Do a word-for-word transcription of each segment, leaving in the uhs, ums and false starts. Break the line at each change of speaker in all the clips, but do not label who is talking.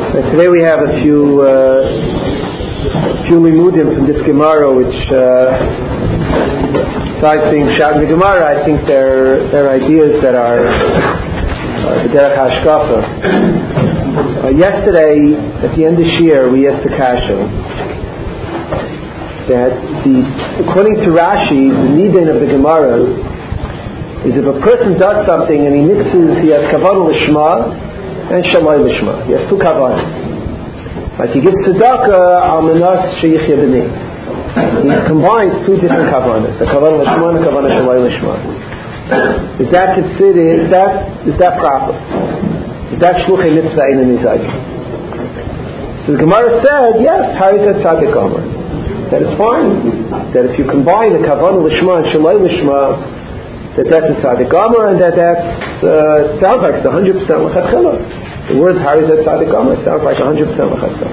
Uh, today we have a few uh, few limudim from this Gemara, which uh, besides being shot in the Gemara, I think they're they're ideas that are uh, the derech hashkafa. Uh, yesterday, at the end of Shir, we asked the kasha that the according to Rashi, the nidin of the Gemara is if a person does something and he mixes, he has kavanah lishma and shalai lishma. He has two kavanas. Like he gives tzedakah al menas sheyichya b'nei. He combines two different kavanas, the kavanah lishma and the kavanah shalai lishma. Is that considered? Is that is that proper? Is that shluchei mitzvah ein nizag? So the Gemara said, yes, harizat tzaddik omer. That it's fine. That if you combine the kavanah lishma and shalai lishma, that that's a tzaddik omer, and that that uh, sounds like it's one hundred percent l'chatchila. The word harizat tzaddik omer sounds like one hundred percent l'chatchila.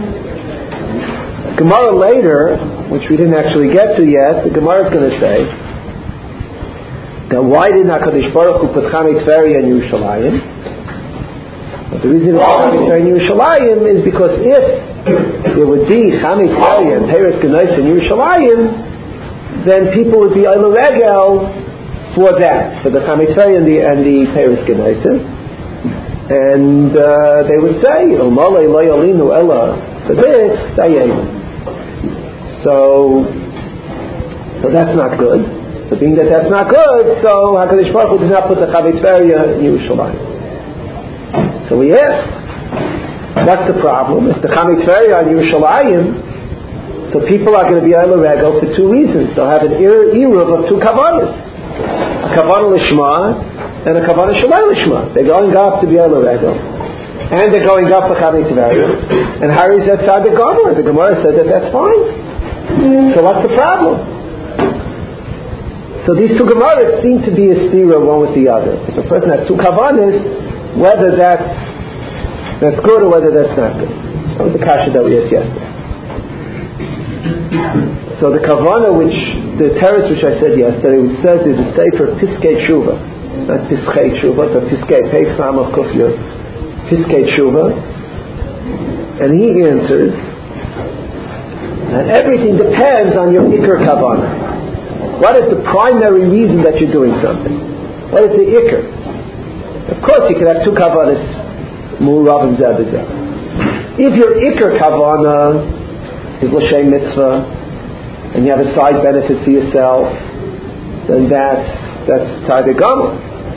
Gemara later, which we didn't actually get to yet, the Gemara is going to say that why didn't HaKadosh Baruch Hu put Chamei Tveria in Yerushalayim? But the reason it's Chamei Tveria in Yerushalayim is because if there would be Chamei Tveria and Peres Genois in Yerushalayim, then people would be Eilu Regel for that, for the Chamei Tveria and the, and the Peres Genois. And uh, they would say, Umalei lo yalinu ella, for this, Dayenu. So, so that's not good. So being that that's not good, so HaKadosh Baruch Hu does not put the Chamei Tveria in Yerushalayim. So we asked, what's the problem? If the Chamei Tveria in Yerushalayim, so people are going to be Eilu Regel for two reasons. They'll have an eruv of two kavanas. A kavanah lishma and a kavanah shalai lishma. They're going up to be Eilu Regel. And they're going up for Chamei Tveria. And harizat tzaddik omer. The Gemara said that that's fine. So what's the problem? So these two Gemaras seem to be a stira one with the other. If a person has two kavanas, whether that's, that's good or whether that's not good. That was the kasha that we asked yesterday. So the kavana, which, the teretz which I said yesterday, which says is a sefer Piskei Tshuva. Not Piskei Tshuva, but Piskei, Pei Samach Kuf Yud. Piskei Tshuva. And he answers, and everything depends on your ikar kavana. What is the primary reason that you're doing something? What is the ikar? Of course, you can have two kavanas, mu'rav and zeh b'zeh. If your ikar kavana is l'shem mitzvah, and you have a side benefit for yourself, then that's that's tzaddik omer.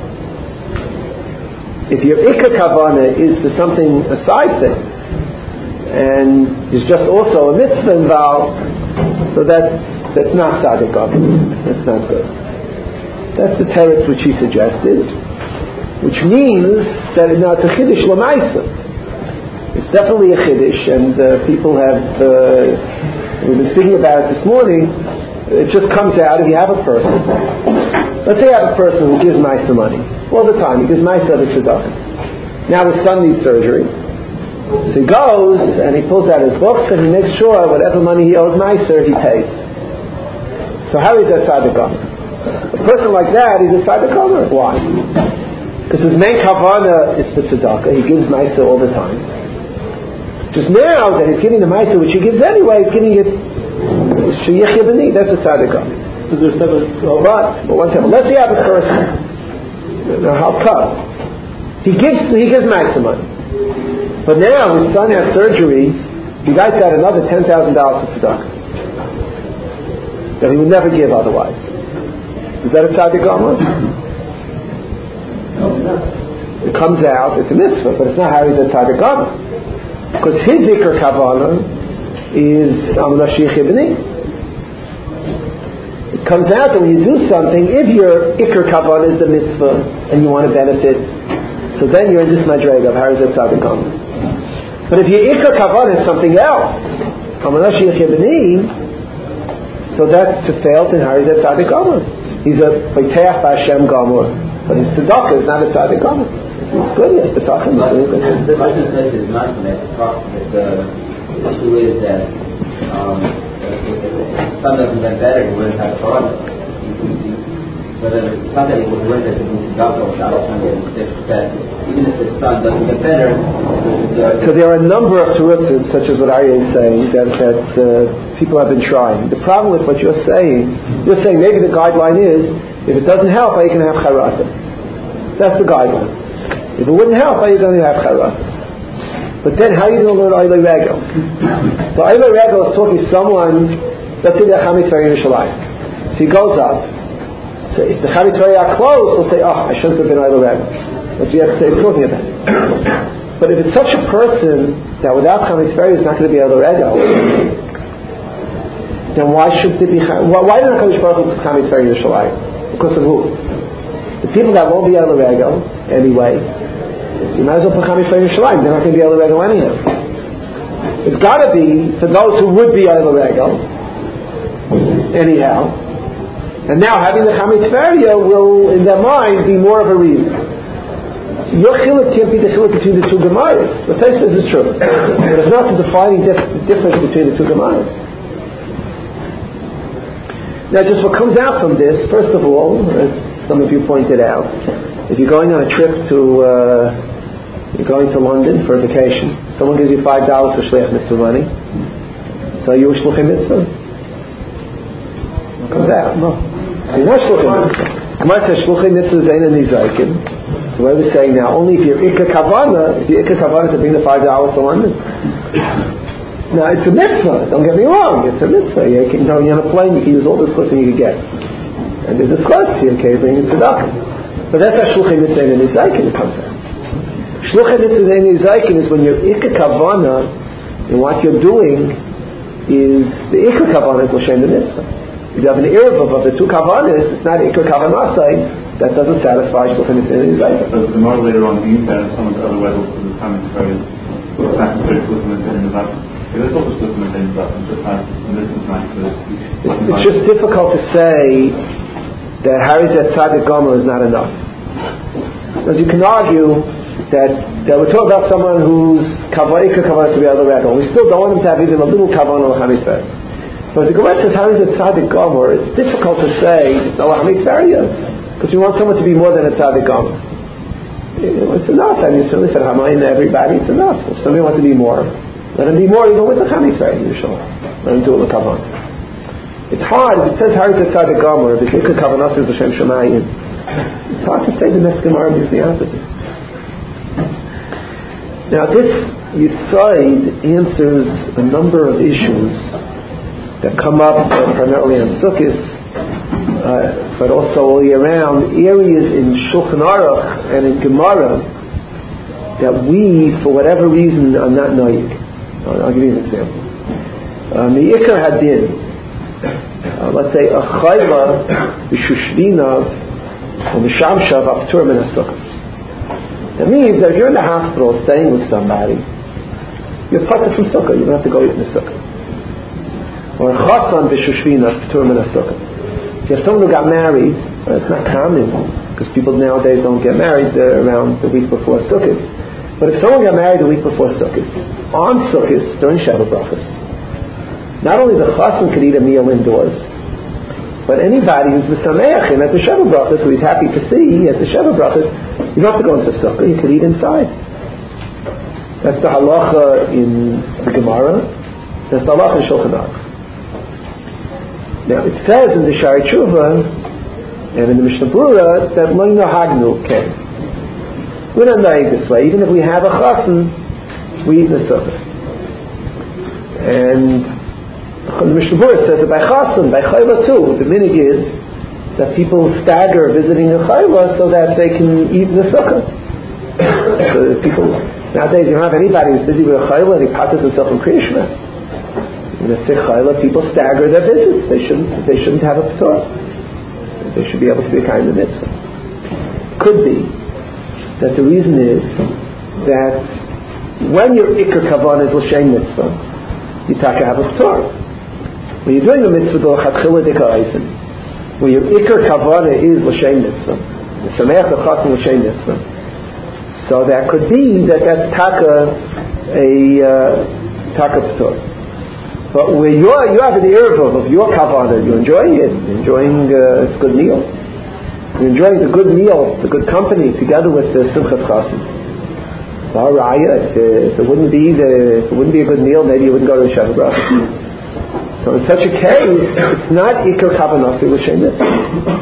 If your ikar kavana is for something, a side thing, and there's just also a mitzvah involved, so that's that's not tzaddik omer. That's not good. That's the teretz which he suggested, which means that it's not a chiddush l'maisa. It's definitely a chiddush, and uh, people have uh, we've been speaking about it this morning. It just comes out if you have a person. Let's say you have a person who gives maisa money all the time. He gives maisa to tzedakah. Now his son needs surgery. So he goes and he pulls out his books and he makes sure whatever money he owes Meiser, he pays. So how is that tzaddik omer? A person like that is a tzaddik omer. Why? Because his main kavanah is for tzedakah. He gives Meiser all the time. Just now that he's giving the Meiser, which he gives anyway, he's giving it sheyichya b'nei. That's a tzaddik omer. But, but one second. Let's say you have a person. Now how come? He gives he gives Meiser money. But now his son has surgery, he writes out another ten thousand dollars for tzedakah that he would never give otherwise. Is that a tzaddik omer? It comes out, it's a mitzvah, but it's not how he's a tzaddik omer. Because his ikar kavanah is amanah sheyichya b'nei. It comes out that when you do something, if your ikar kavanah is the mitzvah and you want to benefit, so then you're in this madrega of how is a tzaddik omer. But if your ikar kavanah is something else, amanah sheyichya b'nei, so that's to fail to inherit that tzaddik omer. He's a B'teach B'Hashem Gomor, but his tzedakah is not a tzaddik omer. It's good, yes, the tzedakah is good.
The person says is not from that talk, but the issue is that um, if son doesn't get better, he wouldn't have Torah. Whether it's not that he would learn that he needs tzedakah or not, or something, that even if his son doesn't get better, the
So there are a number of terutzim, such as what Aryeh is saying, that, that uh, people have been trying. The problem with what you're saying, you're saying maybe the guideline is, if it doesn't help, are you going to have charata? That's the guideline. If it wouldn't help, are you going to have charata? But then how are you going to learn Oilei Regel? So Oilei Regel is talking to someone, let's say they're Chametz V'Yim Yerushalayim. So he goes up. So if the Chametz V'Yim are closed, he'll say, oh, I shouldn't have been Oilei Regel. That's what you have to say, talking about. But if it's such a person that without Chametz V'Yim is not going to be Oilei Regel, then why should it be? Why, why did HaKadosh Baruch Hu put Chametz V'Yim Yerushalayim? Because of who? The people that won't be Oilei Regel anyway. You might as well put Chametz V'Yim Yerushalayim. They're not going to be Oilei Regel anyhow. It's got to be for those who would be Oilei Regel anyhow. And now having the Chametz V'Yim will, in their mind, be more of a reason. So your chiluk can't be the chiluk between the two Gemaras. The fact this is true. There's not a defining dif- difference between the two Gemaras. Now, just what comes out from this, first of all, as some of you pointed out, if you're going on a trip to, uh, you're going to London for a vacation, someone gives you five dollars for shliach mitzvah money, so you a shluchim mitzvah? What comes out? No. So you're not shluchim mitzvah. Gemara says shluchim mitzvah zayin and nizaikin. So what we're saying now, only if you're ikka kavana, if you're ikka kavana to bring the five dollars to London. Now, it's a mitzvah, don't get me wrong, it's a mitzvah. You can, you know, you're on a plane, you can use all the shluchim you can get. And there's a schus, you can bring it to tzedakah. But that's how shluchim mitzvah and nizaikin comes out. Shluchim mitzvah and nizaikin is when your ikka kavana, and what you're doing is, the ikka kavana is l'shem the mitzvah. If you have an irv of the two kavanas, it's not ikka kavanasai, that doesn't satisfy shluchim mitzvah and nizaikin.
So the more later on, being that some of the other levels of the time is very, it's not very shluchim mitzvah and nizaikin. It's
just difficult to say that Harizat Tzaddik Gomer is not enough. Because you can argue that, that we're talking about someone who's Kavaika Kavana to be Oilei Regel. We still don't want him to have even a little Kavana or Chametz V'Yim. But the Gemara says Harizat Tzaddik Gomer, it's difficult to say it's no Chametz V'Yim because you want someone to be more than a Tzaddik Gomer. It's enough. I mean, certainly said Hamayin to everybody, it's enough. If somebody wants to be more, let him be more even with the Chametz V'Yim usually. Let him do it with Kavan. It's hard, if it says Harizat Tzaddik Gomer, if it's Ikka Kavanah is L'Shem Shemayim, it's hard to say the next Gemara is the opposite. Now this Yisoid answers a number of issues that come up uh, primarily on Sukkot, uh, but also all year round, areas in Shulchan Aruch and in Gemara that we, for whatever reason, are not knowing. I'll, I'll give you an example. Um, the Ikar Hadin, uh, let's say a Chayla, B'Shushvina, or Mishamshav Aptur Min HaSukkah. That means that if you're in the hospital staying with somebody, you're part from Sukkah, you don't have to go eat in the Sukkah. Or a Chasan B'Shushvina Aptur Min HaSukkah. If you have someone who got married, well, it's not common, because people nowadays don't get married uh, around the week before Sukkot. But if someone got married the week before Sukkot, on Sukkot, during Shabbat Brachos, not only the Chasan could eat a meal indoors, but anybody who's V'Sameach at the Shabbat Brachos, who he's happy to see at the Shabbat Brachos, you don't have to go into Sukkah, you could eat inside. That's the halacha in the Gemara, that's the halacha in Shulchan Aruch. Now it says in the Shari Tshuva and in the Mishnah Berurah that Lo Nahagnu came. We're not knowing this way. Even if we have a chasen, we eat in the sukkah. And the Mishnah Berurah says that by chasen, by chayla too, the minig is that people stagger visiting a chayla so that they can eat in the sukkah. So people nowadays, you don't have anybody who's busy with a chayla and he patters himself in Kriya Shema. In a sick chayla, people stagger their visits. They shouldn't. They shouldn't have a p'tor. They should be able to be a kind of mitzvah. Could be that the reason is that when your ikar kavan is l'shem mitzvah, you take have a p'tor. When you're doing a mitzvah d'l'chatchila d'ka'ayim, when your ikar kavan is l'shem mitzvah, the sameach d'chasim l'shem mitzvah, so that could be that that's taka a uh, taka p'tor. But where you are, you have the irv of your kavanah, you're enjoying it, you're enjoying uh, a good meal. You're enjoying the good meal, the good company, together with the Simchat Chasim. Well, Raya, if, if it wouldn't be the, if it wouldn't be a good meal, maybe you wouldn't go to the Shabbat Bracha. So in such a case, it's not Iker Kavanah L'Shem Mitzvah.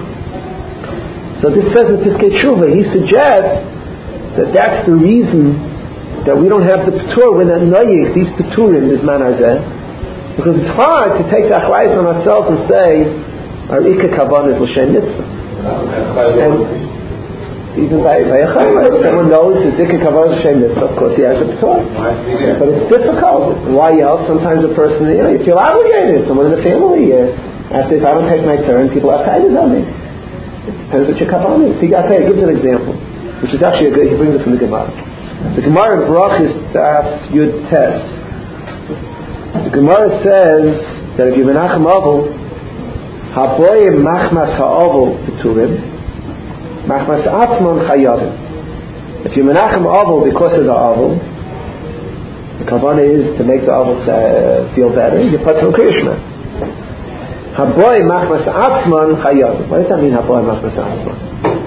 So this says in Piskei Tshuva, he suggests that that's the reason that we don't have the Petur, we're not Noyik, these Peturim is Man Arzeh, because it's hard to take the Achlais on ourselves and say, our Iker Kavanah is L'Shem Mitzvah. And even by, by a chayla, if someone knows the Iker Kavanah L'Shem Mitzvah, of course he has a Petur. But it's difficult. Why else? Sometimes a person, you know, you feel obligated. Someone in the family, uh, after if I don't take my turn, people have kindness on me. It depends what your kavanah is. He gives an example, which is actually a good, he brings it from the Gemara. The Gemara in Brachos Daf Yud Tes. The Gemara says that if you menachem avol, haboyim machmas ha'avol peturim, machmas atzmon chayavim. If you menachem avol because of the avol, the kavanah is to make the avol uh, feel better. You put some kriyishma. Haboy machmas atzmon chayavim. What does that mean? Haboy machmas atzmon.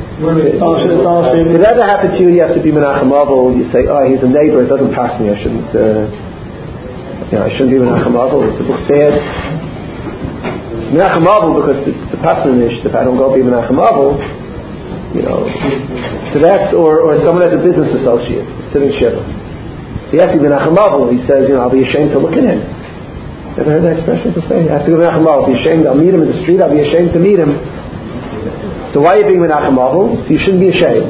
If it ever happened to you, you have to be menachem avol. You say, "Oh, he's a neighbor. It doesn't pass me. I shouldn't. Uh, you know, I shouldn't be menachem avol. It's a book sad." Menachem avol because the, the pasunish. If I don't go be menachem avol, you know. So that's or or someone as a business associate sitting shiva. He has to be menachem avol. He says, "You know, I'll be ashamed to look at him." Ever heard that expression to say? I have to go menachem avol. I'll be ashamed. I'll meet him in the street. I'll be ashamed to meet him. So why are you being menachem avol? So you shouldn't be ashamed.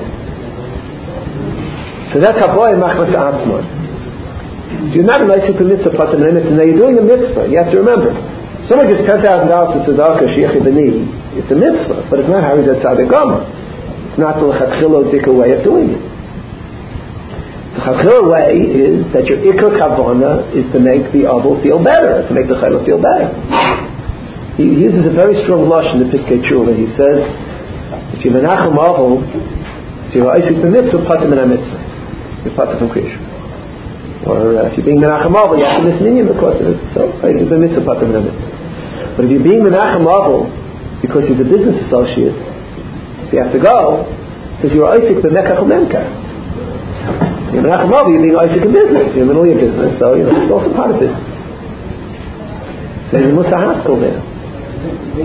So that's haboy machmas atzmon. So you're not a nice mitzvah patim and mitzvah. Now you're doing a mitzvah. You have to remember. Someone gets ten thousand dollars to tzedakah sheich b'ni. It's a mitzvah, but it's not how he's at tzaddik gama. It's not the lechatchila dika way of doing it. The lechatchila way is that your ikar kavanah is to make the avol feel better, to make the chayla feel better. He uses a very strong lashon in the Piskei Tshuva. He says, if you're menachem avol, so you're isik b'mitzvah, patim and mitzvah. You're patim from creation. Or uh, if you're being menachem avol, you have to miss minyan because of it. So isik b'mitzvah, patim and mitzvah. But if you're being menachem avol because he's a business associate, so you have to go because you're isik b'mekach u'memkach. You're menachem avol, you're being isik in business. You're in the middle of your business, so you know it's also part of business. So you must have haskell there. So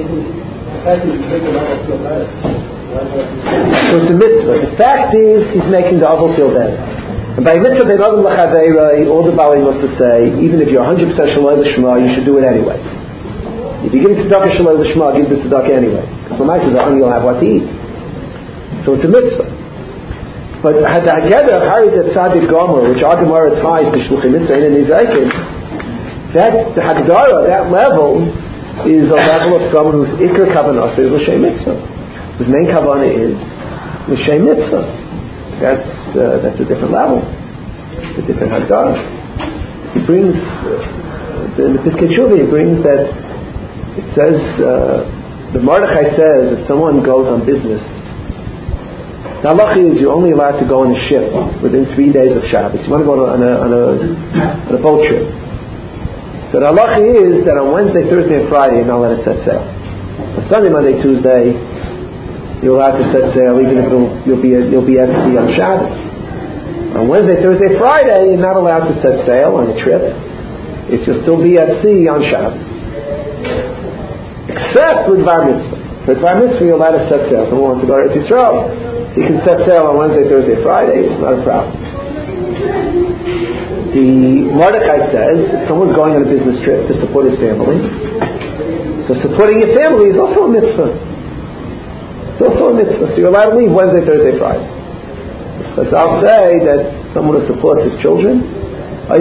it's a mitzvah. The fact is, he's making the avol feel better. And by mitzvah, they know all the Bali must say, even if you're one hundred percent shaloi l'shma, you should do it anyway. If you give it tzedakah shaloi l'shma, give the tzedakah anyway. Because for my tzedakah, you'll have what to eat. So it's a mitzvah. But together, Hari that tzaddik gomer, which our Gemara ties to shluchim mitzvah and nizaikin, that the hagdara, that level, is a level of someone whose ikar kavanah is l'shem mitzvah. His main kavanah is l'shem mitzvah. That's uh, that's a different level. It's a different hagdara. He brings uh, in the Piskei Tshuva, he brings that it says uh, the Mordechai says if someone goes on business, the halacha is you're only allowed to go on a ship within three days of Shabbos. You want to go on a on a, on a boat trip. So the halacha is that on Wednesday, Thursday, and Friday, you're not allowed to set sail. On Sunday, Monday, Tuesday, you're allowed to set sail, even if it'll, you'll be at, you'll be at sea on Shabbos. On Wednesday, Thursday, Friday, you're not allowed to set sail on a trip. If you'll still be at sea on Shabbos, except with Bar Mitzvah. For Bar Mitzvah, you're allowed to set sail. Someone wants to go to Eretz Yisrael, you can set sail on Wednesday, Thursday, Friday. It's not a problem. The Mordechai says if someone's going on a business trip to support his family, so supporting your family is also a mitzvah. It's also a mitzvah. So you're allowed to leave Wednesday, Thursday, Friday. But I'll say that someone who supports his children, a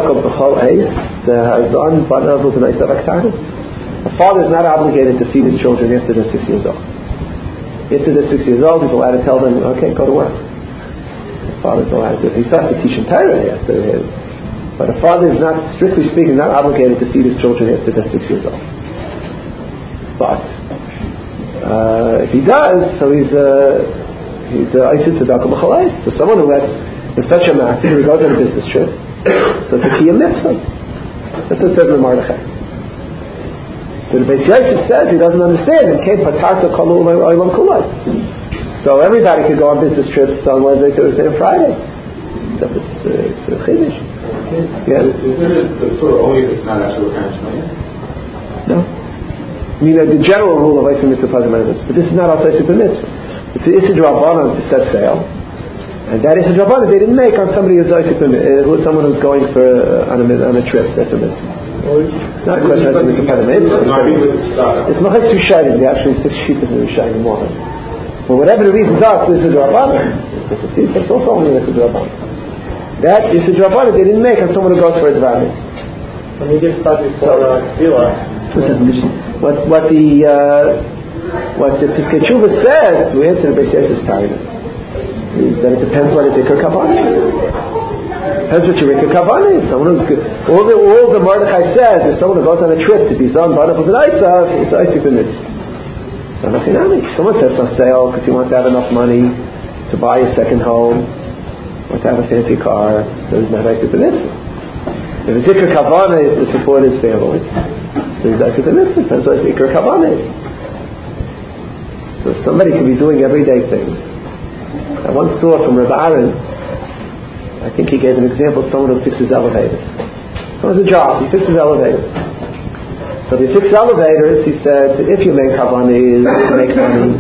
father is not obligated to feed his children after they're six years old. After they're six years old, he's allowed to tell them, okay, go to work. Father's allowed to. He's not to teach him Torah after his. But a father is not, strictly speaking, not obligated to feed his children after they're six years old. But uh, if he does, so he's uh, he's Isaac Tzedakah B'Chalais. So someone who has such a master, who goes on a business trip, so it's a kiyum mitzvah. That's what it says in the Mordechai. So the Beis Yosef says he doesn't understand. It came patarta kalu olam kulai. So everybody could go on business trips on Wednesday, Thursday, and Friday. except it's, uh, it's a chiddush. Yeah.
Is it the Torah only if it's not actually a
No. I mean, uh, the general rule of Eisei Mitzvah Pazim Mitzvah, but this is not also Eisei Mitzvah. It's the Issa Drabanan to set sail, and that Issa Drabanan they didn't make on somebody who's Eisei Mitzvah, who's someone who's going for uh, on, a, on a trip. That's a mitzvah. Not a question of Eisei Mitzvah Pazim Mitzvah. It's Machak Sushayim. They actually six sheep in the Rishayim one. For whatever the reasons are, it's Issa Drabanan. It's also only Issa Drabanan. That Issa Drabanan they didn't make on someone who goes for a Dvarim.
When you get stuck before uh, Tefillah.
What what the uh, what the Piskei Tshuva says to answer the Beis Yosef's target is that it depends what a Dikkur Kavanah is. Depends what your Dikkur Kavanah is. Someone who's good. All the all the Mordechai says is someone who goes on a trip to be done by the Chazal it's Eisei B'Mitzvah. So nothing on it. Someone says on sale because he wants to have enough money to buy a second home, wants to have a fancy car, so he's not Eisei B'Mitzvah. If a Dikkur Kavanah is to support his family, so he's Eisei B'Mitzvah. That's what Dikkur Kavanah is. So somebody can be doing everyday things. I once saw from Rabbi Aaron, I think he gave an example of someone who fixes elevators. So it's a job, he fixes elevators. So if you fix elevators, he said, if your main kavanah is to make money,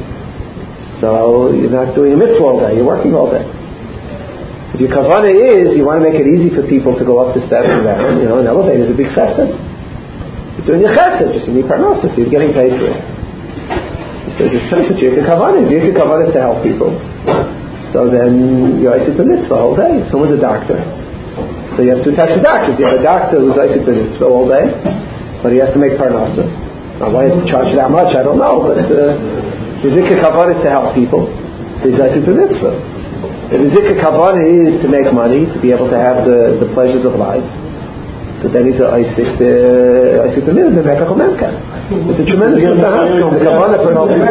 so you're not doing a mitzvah all day, you're working all day. If your kavanah is, you want to make it easy for people to go up the steps and down, you know, an elevator is a big chesed. You're doing your chesed, just you need parnasa, so you're getting paid for it. So it depends what your kavanah is. Your kavanah is to help people. So then you're Eisei B'Mitzvah all day. Someone's a doctor. So you have two types of doctors. You have a doctor who's Eisei B'Mitzvah all day, but he has to make parnasa. Now why does he charge that much? I don't know, but uh, his Zikr Kavanah is to help people. He's Eisei B'Mitzvah. If his Zikr Kavanah is to make money, to be able to have the, the pleasures of life, so then he's Eisei B'Mitzvah, the Mekach U'Memkach. It's a tremendous the kavanah for helping.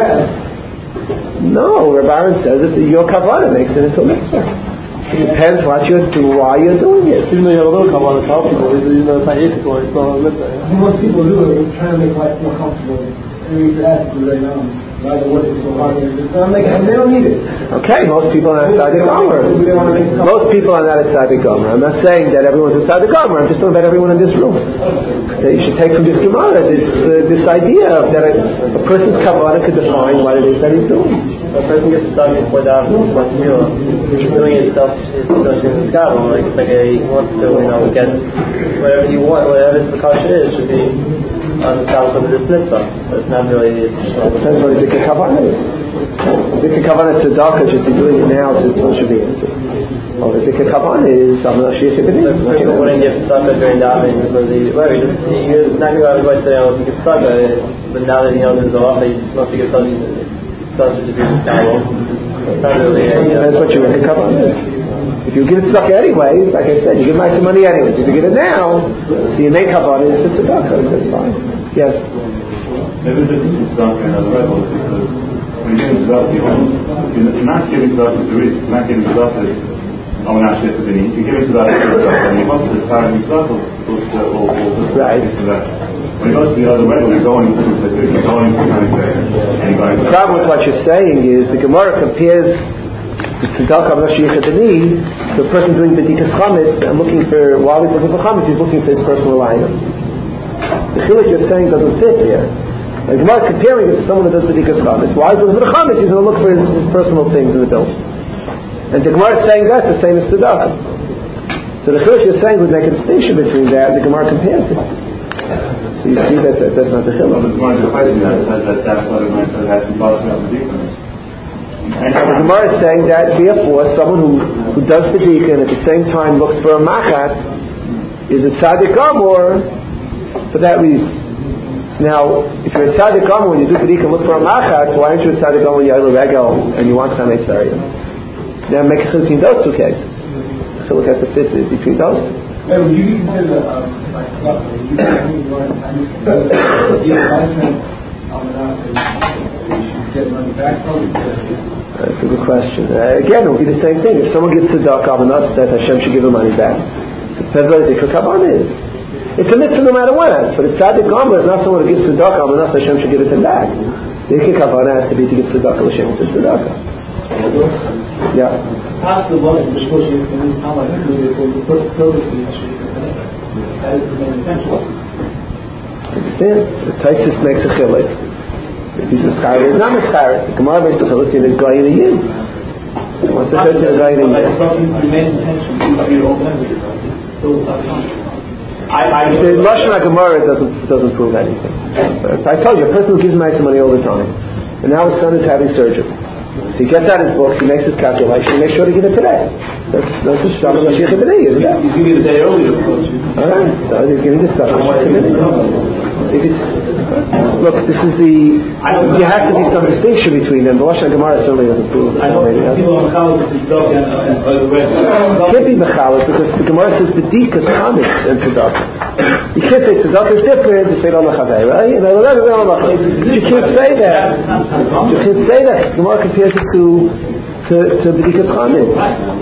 No, Rabbi Aaron says that your kavanah makes it into a mitzvah. It depends what you're doing, why you're doing it.
Even though you have a little kavanah to help people, you know, it's not ethical, it's not a mitzvah.
Most people do it, they're trying to make life more comfortable. And we need to ask you right now, why they're working so hard, and they don't need it.
Okay, most people are not Tzaddik Gomer. Most people are not a Tzaddik Gomer. I'm not saying that everyone's a Tzaddik Gomer. I'm just talking about everyone in this room. That you should take from this Gemara this uh, this idea of that a, a person's kavanah could define what it is that he's doing.
A person gets stuck before that, before Tefillah. Doing it stuff is associated with God. Like it's like a, he wants to, you know, get whatever you want, whatever the kasha is, should be on the top of this mitzvah. But it's not really.
It depends what Zikr Kavanah is. Zikr Kavanah tzedakah should be doing it now to should be answered. Or the Zikr Kavanah is Amanah Sheikhah B'Nei.
People wouldn't get stuck during davening because he, well, he just, you're not going to have everybody say, oh, he gets stuck, but now that he knows there's a lot, he must get stuck. Such a different style. Really, uh,
that's what you Zikr Kavanah is. If you give it tzedakah anyways, like I said, you give nice money anyways. If you give it now, so your main kavanah is the tzedakah. That's fine. Yes.
Maybe this is tzedakah in other levels because when you're giving tzedakah, you're not giving tzedakah to reach. You're not giving tzedakah. Oh, not shit to be. You're giving tzedakah to yourself, and you want to start with tzedakah or or
right.
When you go to the other way, when you're going to the you're going to the
The problem with what you're saying is the Gemara compares the tzedakah of Rashi Yechadani to a person doing b'dikas chametz and looking for, while he's looking for chametz, he's looking for his personal item. The chiluk you're saying doesn't fit here. The Gemara is comparing it to someone who does b'dikas chametz. While he's looking for the chametz, he's going to look for his, his personal things in the building. And the Gemara is saying that's the same as tzedakah. So the chiluk you're saying would make a distinction between that, and the Gemara compares it. So you see that, that that's not the chiluk.
But the Gemara is question that says that that's what it meant to have to bust out the difference.
And the Gemara is saying that therefore someone who, who does B'dika and at the same time looks for a machat is a tzaddik gamor for that reason. Now, if you're a tzaddik gamor when you do B'dika and look for a machat, why aren't you a tzaddik gamor when you're a regel and you want Chanei Tzariyim? Now make a chiluk between those two cases. Chiluk has to fit between those.
Hey, when you consider uh, like stuff, you get money back from it.
That's a good question. Uh, again, it will be the same thing. If someone gives tzedakah avanas, that Hashem should give him money back. It depends what the Zikr Kavanah is. It's a mitzvah no matter what. But a tzaddik gamor is not someone who gives tzedakah avanas, Hashem should give it him back. The Zikr Kavanah has to be to give tzedakah l'shem tzedakah. Yeah.
Ask the one in the discussion in how much included for the purpose of the issue. That is the main intention.
Understand? The Taisus makes a chilek. If he's a scholar, he's not a scholar. The Gemara makes a chilek in a guy in a yin. What's the difference in a guy in a yin?
The main intention is to be open.
The Lashon HaGemara doesn't doesn't prove anything. I told you, a person who gives money money all the time, and now his son is having surgery. So he gets out his books, he makes his calculation, he makes sure to give it today. That's that's the stuff of Mashiach B'nai, isn't it?
You give it a day earlier.
All right, so he's giving the stuff of Mashiach B'nai. Look, this is the. You have to be some distinction between them. The Lashon HaGemara certainly doesn't prove it.
I know people are mechalas with tzedakah and
it can't be mechalas because the Gemara says b'dikas chametz and tzedakah. You can't say tzedakah is different to say Allah chavei, right? You know, you can't say that. You can't say that. The Gemara compares it to to to b'dikas chametz.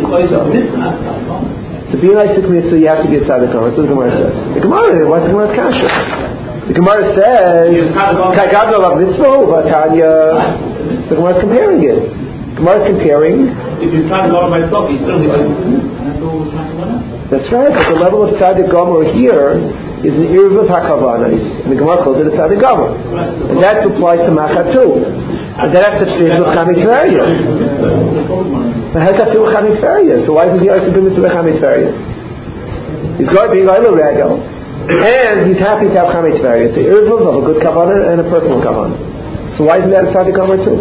To be an Isaac mitzvah, you have to be a tzaddik chametz. That's what the Gemara says. The Gemara, what's the Gemara's kasha? The Gemara says, "Kagad of mitzvah, but Tanya." The Gemara is comparing it. The Gemara is comparing.
If you try to go by myself, you still get.
That's right. But the level of tzaddik gomer here is an irv of hakavanas, and the Gemara calls it a tzaddik gomer, and that applies to machat too. And that has to fit with chamitzvariya. But how does that fit with chamitzvariya? So why does he also bring it to the chamitzvariya? He's going to be oila regel. And he's happy to have chametz various. The irvum of a good kavanah and a personal kavanah. So why isn't that a tzaddik gomer too?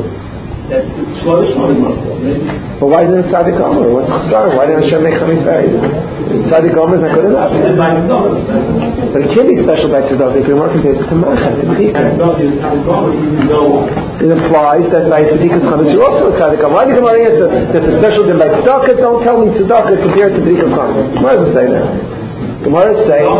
But why isn't it a tzaddik gomer? What's the story? Why didn't Hashem make chametz various? Tzaddik gomer is not good enough. But it can be special by tzedakah if you're more compared to machat. It implies that by tzedakah's chametz you're also a tzaddik gomer. Why did the Gemara answer that the special din by tzedakah? Don't tell me tzedakah compared to tzedakah's chametz. Why does it say that? Gemara is saying,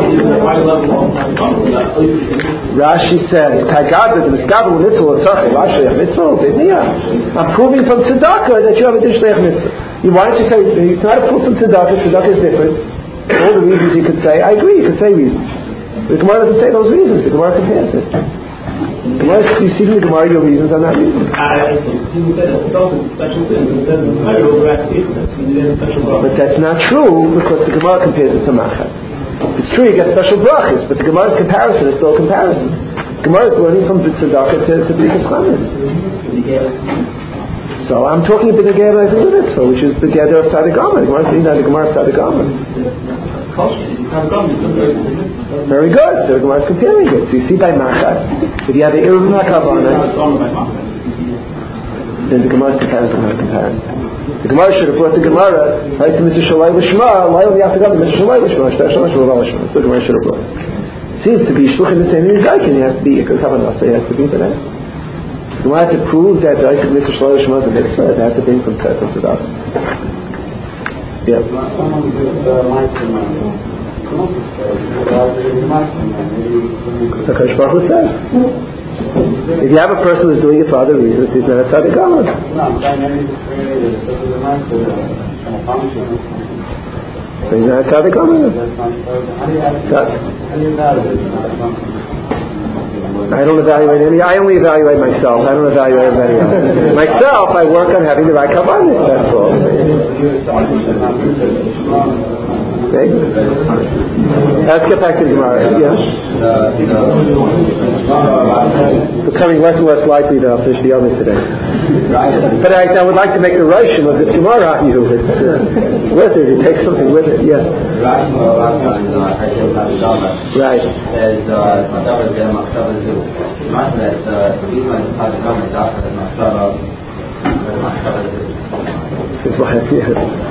Rashi says, Kagad is mitzvah mitzvah tzarchei Rashi mitzvah. I'm proving from tzedakah that you have a dishlech mitzvah. You why don't you say you try to prove from tzedakah? Tzedakah is different. All the reasons you could say, I agree. You could say reasons. The Gemara doesn't say those reasons. The Gemara compares it. The Gemara, you see from the Gemara your reasons are not reasons. But that's not true because the Gemara compares it to machat. It's true you get special brachas, but the Gemara's comparison is still a comparison. The Gemara is learning from the tzedakah to the b'dikas chametz. So I'm talking about the Gemara as a mitzvah, which is the Gemara of tzaddik gomer. The Gemara is saying that the Gemara of tzaddik gomer. Very good. So the Gemara is comparing it. So you see by machat, if you have the irvum hakavana, then the Gemara is comparison, not comparison. The Gemara should have brought the Gemara right to Mister Shalai L'Shma, Lai L'Yaf T'Gam, Mister Shalai L'Shma, Shtar Shalai L'Shma, L'Shma. The Gemara should have brought. Seems to be Shluchim the same in Zaykin. He has to be because Havanah, so he has to be for that. The Gemara has to prove that the Isaac Mister Shalai L'Shma is a mitzvah. It has to be from Tzedakah to Tzedakah. Yeah. So Kadosh Baruch Hu says. If you have a person who's doing it for other reasons, he's not a tzaddik gomer. So he's not a tzaddik gomer. I don't evaluate any. I only evaluate myself. I don't evaluate anybody else. Myself, I work on having the right kavanas. That's all. Okay. Let's get back to the Gemara. Yeah. Becoming less and less likely that I'll finish the oven today. But I, I would like to make the Roshim of this Gemara on you. It's uh, worth it. You take something with it. Yeah. Right. It's what yeah.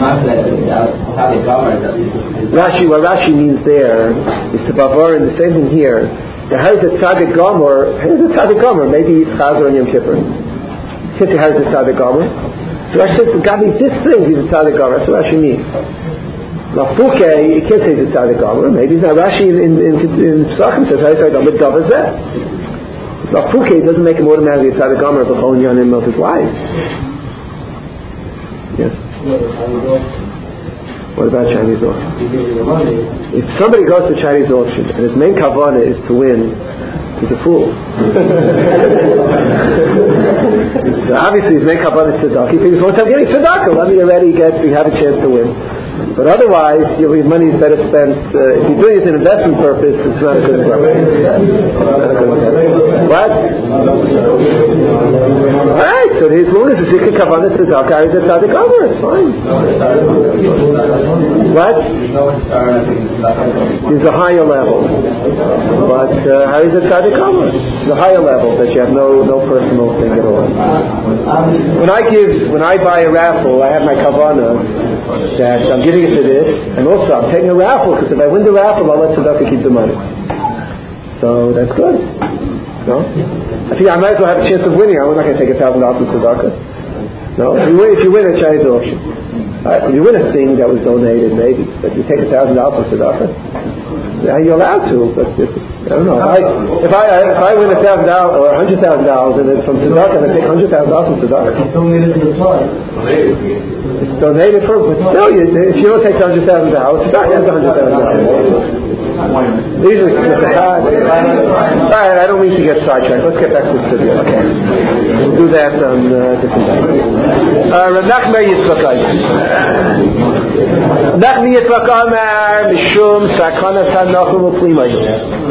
Rashi, what Rashi means there is to bavar, and the same thing here. Now, how is it tzaddik gomer? How is it tzaddik gomer? Maybe it's Chazar and Yom Kippur. Can't say how is it tzaddik gomer? So Rashi says, God means this thing, he's a tzaddik gomer. That's what Rashi means. Now, Fuke, you can't say it's a tzaddik gomer. Maybe it's not. Rashi in in in Pesachim says, how is it tzaddik gomer? Now, Fuke doesn't make him automatically a tzaddik gomer of a whole yonim of his life. Yes. What about Chinese auction? If somebody goes to Chinese auction and his main kavanah is to win, he's a fool. So obviously he's making kavanah tzedakah. He thinks, once I'm getting tzedakah, let me already get, we have a chance to win. But otherwise, your money is better spent. Uh, if you're doing it for an investment purpose, it's not a good purpose. What? Alright, so as long as it's Zikr Kavanah Tzedakah, is a tzaddik over, it's fine. What? There's a higher level. But uh, how is it tzaddik over? It's a higher level that you have no, no personal thing at all. When I give, when I buy a raffle, I have my kavanah that I'm giving it to this, and also I'm taking a raffle, because if I win the raffle, I'll let tzedakah keep the money. So that's good. No? I think I might as well have a chance of winning. I'm not going to take a thousand dollars from tzedakah. No? If you win, if you win a Chinese auction, uh, if you win a thing that was donated, maybe, but you take a thousand dollars from tzedakah, yeah, you're allowed to, but if, I don't know. If I if I, if I win a thousand dollars or a hundred thousand dollars, and then from tzedakah, I take a hundred thousand dollars from tzedakah.
It's donated to the tribe.
It's donated for, but still, you, if you don't take a hundred thousand dollars, tzedakah has a hundred thousand dollars. These are split the card. Alright, I don't mean to get sidetracked. Let's get back to the studio. Okay. We'll do that on uh, different days. Rav Nachman Yitzchak Nachman Yitzchak Amar Mishum Sakana Sanachum U'Plimayu.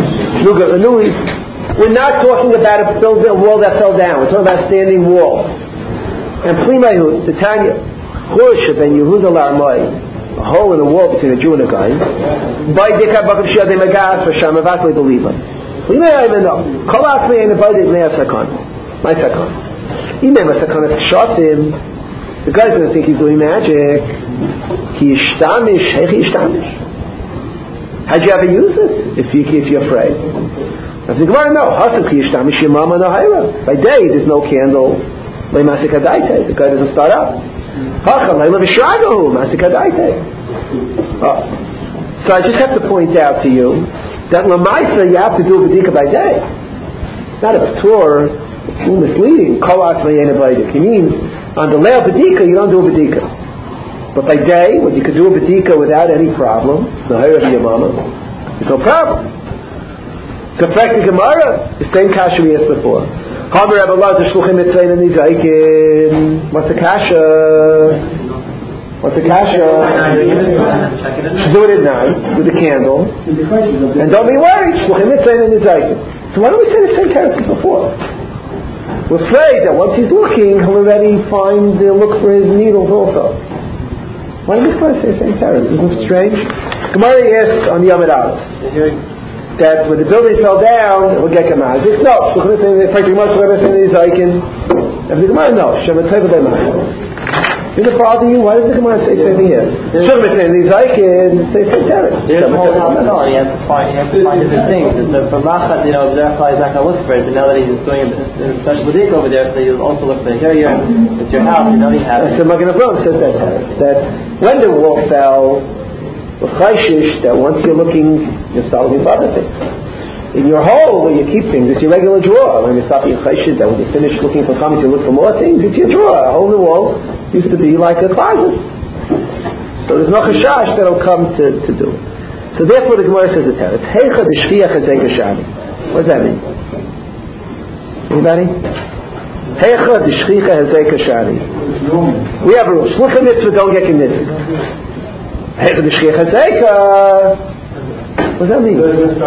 We're not talking about a, build, a wall that fell down. We're talking about a standing wall. And Plimayu, the Tanya, Choshe ben Yehuda L'Armai, a hole in the wall between a Jew and a guy. By Dikar Bakav Shia de Magas for Shamavat Le Believe. We may even know. Kolak me and invited me a Sakon. My Sakon. Ime my Sakon is shot him. The guy's going to think he's doing magic. He ishtamish. Hey, he ishtamish. How'd you ever use it? If, you, if you're afraid. I think, well, no. Hasuk he ishtamish yamama no hayra. By day, there's no candle. By Masikadaite. The guy doesn't start up. Oh. So I just have to point out to you that Lamaisa you have to do a B'dika by day. It's not a P'tur, it's too misleading. It means on the Leil B'dika you don't do a B'dika. But by day, when you can do a B'dika without any problem, there's no problem. To practice Gemara, the same kasha we asked before. What's the kasha? What's the kasha? Do it at night with the candle, and don't be worried. So why don't we say the same character before? We're afraid that once he's looking, he'll already find the look for his needles also. Why don't we say the same character? Isn't it strange? Gemara asked on Yom Aleph that when the building fell down, it would get Gemazik. No, so they say, pretty much whatever saying is Aikin. And the Gemara, no, Shemet Teva B'Mah. Did it bother you? Why does the Gemara say same here? Shemet saying is Aikin, say same terror.
There's a whole no, he has to find, he has to find different things. So for Machat, you know, Zerachai is not going to look for it, but now that he's doing a special B'dik over there, so he'll also look for it. Here you are, it's your house, you know he has it.
So Magen Avraham says that, that when the wall fell, that once you're looking, you're solving for other things. In your hole where you keep things, it's your regular drawer. When you stop your chayshid, that when you finish looking for comments, you look for more things, it's your drawer. A hole in the wall used to be like a closet. So there's no chashash that'll come to, to do it. So therefore the Gemara says it's here. It's heicha d'shviach hazei kashani. What does that mean? Anybody? Heicha d'shviach hazei kashani. We have a rule. Shlucha mitzvah, don't get knitted. Hey, the Shchiach Hazeka. What does that mean?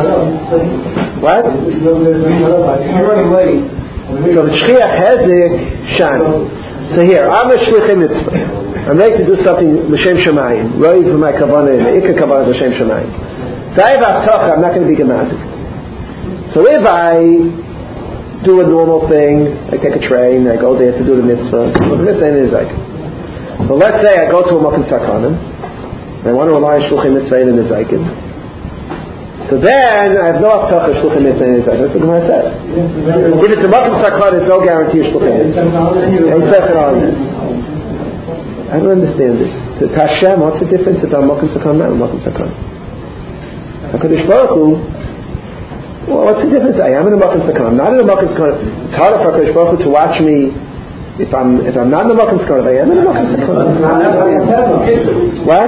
What?
You're running late.
So the Shchiach Hazek Shani. So here, I'm a Shlichei Mitzvah. I'm ready to do something L'Shem Shemayim. Right for my kavanah, the Ikka kavanah L'Shem Shemayim. So I have Avtacha, I'm not going to be Gemazik. So if I do a normal thing, I take a train, I go there to do the mitzvah. What the mitzvah is like. So let's say I go to a Makom Sakanim. I want to rely on Shluchim Mitzvah and the Zaykin. So then, I have no Avtach of Shluchim Mitzvah and the Zaykin. That's what the Gemara says. If it's a Makom Sakhan, there's no guarantee of Shluchim Mitzvah. I don't understand this. To Hashem, what's the difference if I'm Makom Sakhan, not Makom Sakhan? HaKadosh Baruch Hu, well, what's the difference? I am in a Makom Sakhan. I'm not in a Makom Sakhan. It's harder for HaKadosh Baruch Hu to watch me. If I'm if I'm not in the Makom Sakhan, I am in the Makom Sakhan. What?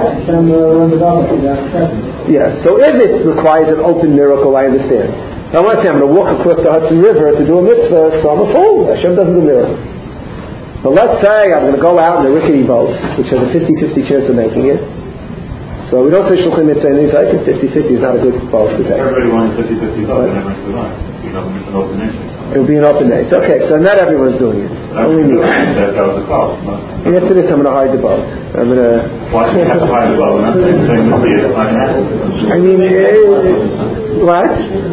Yeah. So if it requires an open miracle, I understand. Now, I want to say I'm going to walk across the Hudson River to do a mitzvah, so I'm a fool. Hashem doesn't do miracles. But let's say I'm going to go out in a rickety boat, which has a fifty-fifty chance of making it. So we don't say Shluchim Mitzvah in these items. fifty-fifty is not a good boat to take.
Everybody wants fifty-fifty boat, and everyone's line. You know, it's an open nation.
It will be an open day. Okay, so not everyone's doing it. Only me.
That was the call.
After this, I'm going to hide the boat. I'm going to...
Why do you have to hide the boat? We're not saying the sea is not happening.
I mean, uh, what?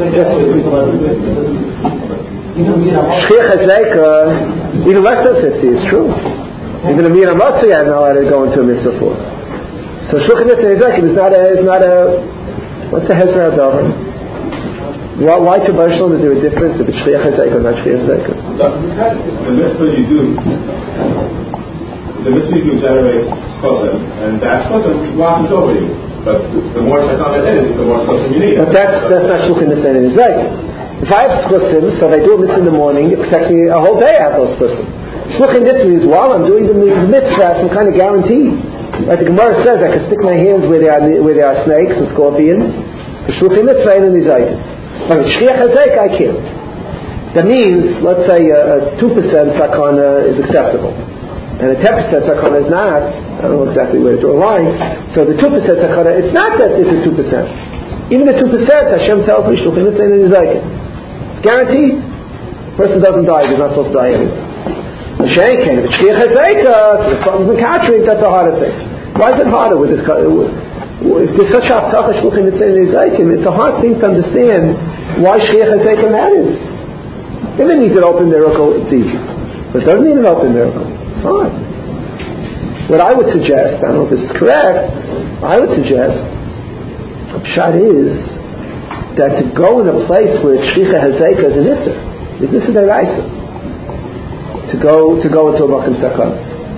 Shchiach HaZeika, even less than fifty, it's true. Even a Mir HaMotzi I'm not allowed to go into a mitzvah for. So Shluchim Mitzvah HaZeika is not a, is not a, what's the Hezra HaDavar? Why, why to Baruch is there a difference if it's Shchiach HaZeika or not Shchiach HaZeika?
The mitzvah you do, the mitzvah you do generates chosim, and that chosim washes over you. But the more shaitan it is, the more chosim you need.
But that's, that's not Shluchim Mitzvah HaZeika. If I have chosim, so if I do a mitzvah in the morning, it protects me a whole day. I have those chosim. Shluchim Mitzvah is while I'm doing the mitzvah, I have some kind of guarantee. Like the Gemara says, I can stick my hands where there are, where there are snakes and scorpions. The Shluchim Mitzvah ain't in these items. But with Shchiach HaZeika, I can't. That means, let's say, a, a two percent sakana is acceptable. And a ten percent sakana is not. I don't know exactly where to draw a line. So the two percent sakana, it's not that it's a two percent. Even the two percent, Hashem tells me, Shluchim Mitzvah in his items. Guaranteed. The person doesn't die, he's not supposed to die anyway. The Shein came, if it's Shchiach HaZeika, if something's in Katrin, that's a harder thing. Why is it harder with this? If there's such a haftacha Shluchim Mitzvah in his items, it's a hard thing to understand why Shchiach HaZeika matters. If it needs an open miracle, it's easy. But it doesn't need an open miracle. It's hard. What I would suggest, I don't know if this is correct, I would suggest, the pshat is that to go in a place where Shchiach HaZeika is an issur, is this a deraisa? To go to go into a makom sakana.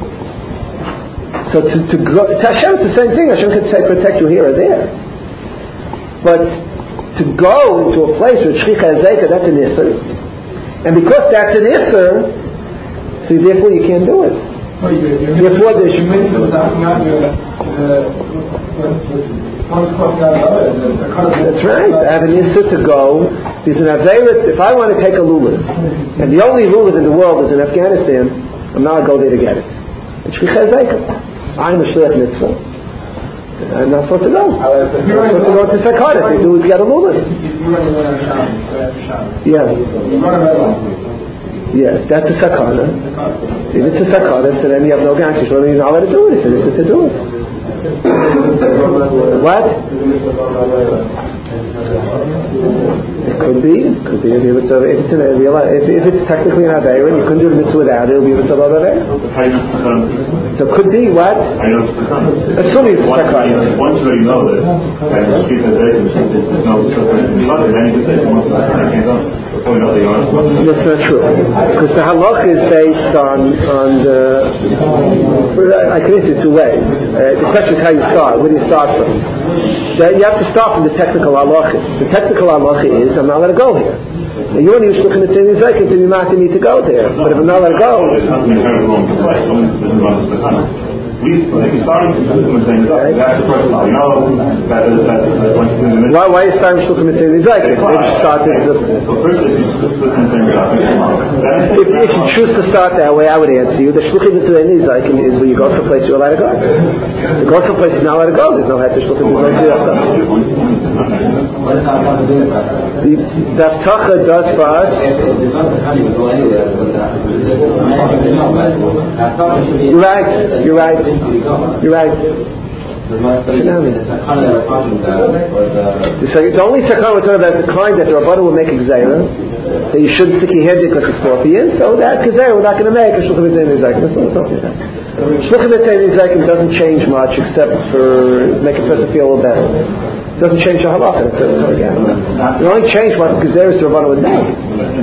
So to, to go to Hashem, it's the same thing. Hashem could say protect you here or there. But to go into a place where Shchiach HaZeika, that's an issur, and because that's an issur, so therefore you can't do it. Therefore there's that's right. I have an issur to go. There's an Averit. If I want to take a lulav, and the only lulav in the world is in Afghanistan, I'm not going to go there to get it. It's Shchiach HaZeika. I'm a Shliach Mitzvah. I'm not supposed to go. I'm supposed to go to Sakana. They do is get a lulav. Yeah. Yes, that's a Sakana. If it's a Sakana, so then you have no guarantee. So then you're not allowed to do it. It's an issur to do it. What? It could be. It could be if it's a, if it's an if, if it's technically an Aveira, you couldn't do the mitzvah without it. It'll be a mitzvah of Aveira. So it could be what? Assuming it's a sakana.
Once you already know that, and Shchiach HaZeika, there's no suffering in the mother, then you can say, I can't go. Before we know that you're honest.
That's not true. Because the halach is based on on the. I can answer it two ways. Uh, the question is how you start. Where do you start from? You have to start from the technical halach. The technical halach is I'm not allowed to go here. Now you only use Shluchim Mitzvah in Zaykin until you not need to go there. But if I'm not allowed to go,
we starting to do the same thing. That's the first law. You know that that once in the middle.
Why why is starting Shluchim Mitzvah in Zaykin? Maybe started the.
So first is
If, if you choose to start that way, I would answer you. The Shluchim Mitzvah in Zaykin is when you go someplace you're allowed to go. You go someplace you're not allowed to go. There's no head to Shluchim Mitzvah. The Haftacha does for us. You're right. You're right. You're right. The only sakana we're talking about is the kind that the Rabbanu will make a gzeira, that you shouldn't stick your head in because it's scorpion, so that gzeira we're not going to make a Shluchim Mitzvah in Zaykin. That's what we're talking about. Shluchim Mitzvah in Zaykin doesn't change much except for make a person feel a little better. It doesn't change the halacha. It only change what gzeira the Rabbanu would make.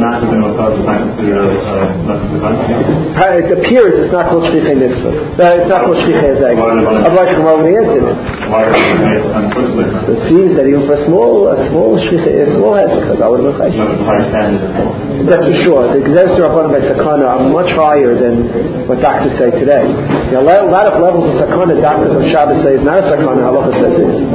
It appears it's not called Shlichei Mitzvah. It's not called Shlichei Zaykin. Otherwise, you come over the answer. seems that even for a small, a small shlicha, a small hezek, I would have been That's for sure. The Gezeres Rabbanan by Sakana are much higher than what doctors say today. You know, a lot of levels of Sakana, doctors on Shabbos say is not a Sakana, Halacha says it is.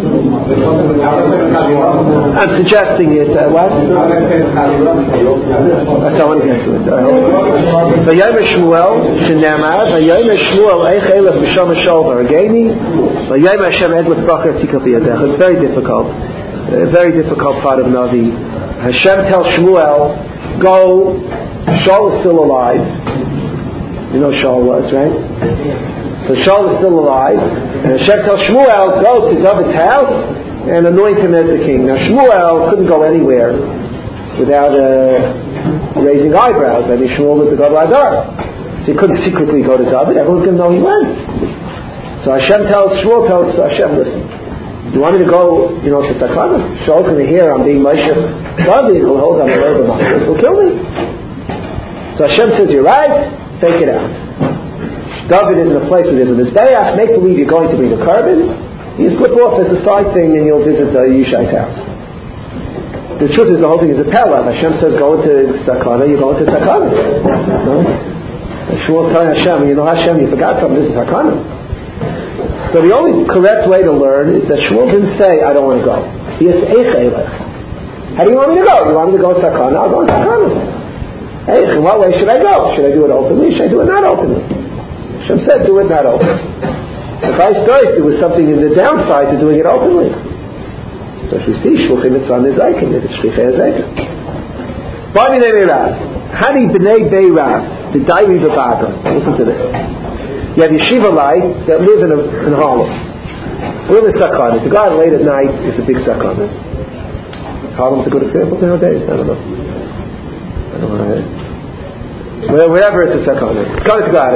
I'm suggesting it, uh, what? That's how I want to get to it. V'yom Shmuel, Shenamad, V'yom Shmuel, Eich Elef Misham Shol Varageni, V'yom Hashem Ed L'Tzbachar Tikal B'yadech. It's very difficult. A very difficult part of Navi. Hashem tells Shmuel, go, Shaul is still alive. You know Shaul was, right? So Shaul is still alive. And Hashem tells Shmuel, go to David's house and anoint him as the king. Now Shmuel couldn't go anywhere without uh, raising eyebrows. I mean, Shmuel was the God of Adar. So he couldn't secretly go to David. Everyone's going to know he went. So Hashem tells, Shmuel tells Hashem, listen, you want me to go, you know, to Sakana? Shaul's going to hear I'm being Moshe David, he'll hold on the road of Moshe, he'll kill me. So Hashem says, you're right, take it out. David is in a place where there's a Mizbeach, make believe you're going to bring a carbon, you slip off as a side thing and you'll visit uh, Yishai's house. The truth is the whole thing is a pella. Hashem says go into Sakana, you're going to Sakana. No? Shmuel's telling Hashem, you know Hashem, you forgot something, this is Sakana. So the only correct way to learn is that Shmuel didn't say, I don't want to go. He says, Eich Elech. How do you want me to go? You want me to go to Sakana? I'll go to Sakana. Eich, in what way should I go? Should I do it openly? Should I do it not openly? Hashem said, do it not openly. The vice versa, there was something in the downside to doing it openly. So if you see, Shluchim Mitzvah Nizaikim, it's Shlichei Hazaikim. Bani Nemi Rav. Hani B'nei Bei Rav. The Dairi V'Baga. Listen to this. You have yeshiva-lites that live in, a, in Harlem. We're in Sakana. The guy late at night is a big Sakana. Harlem's a good example nowadays. I don't know. I don't know. Well, wherever it's a Sakana. Sakana to God.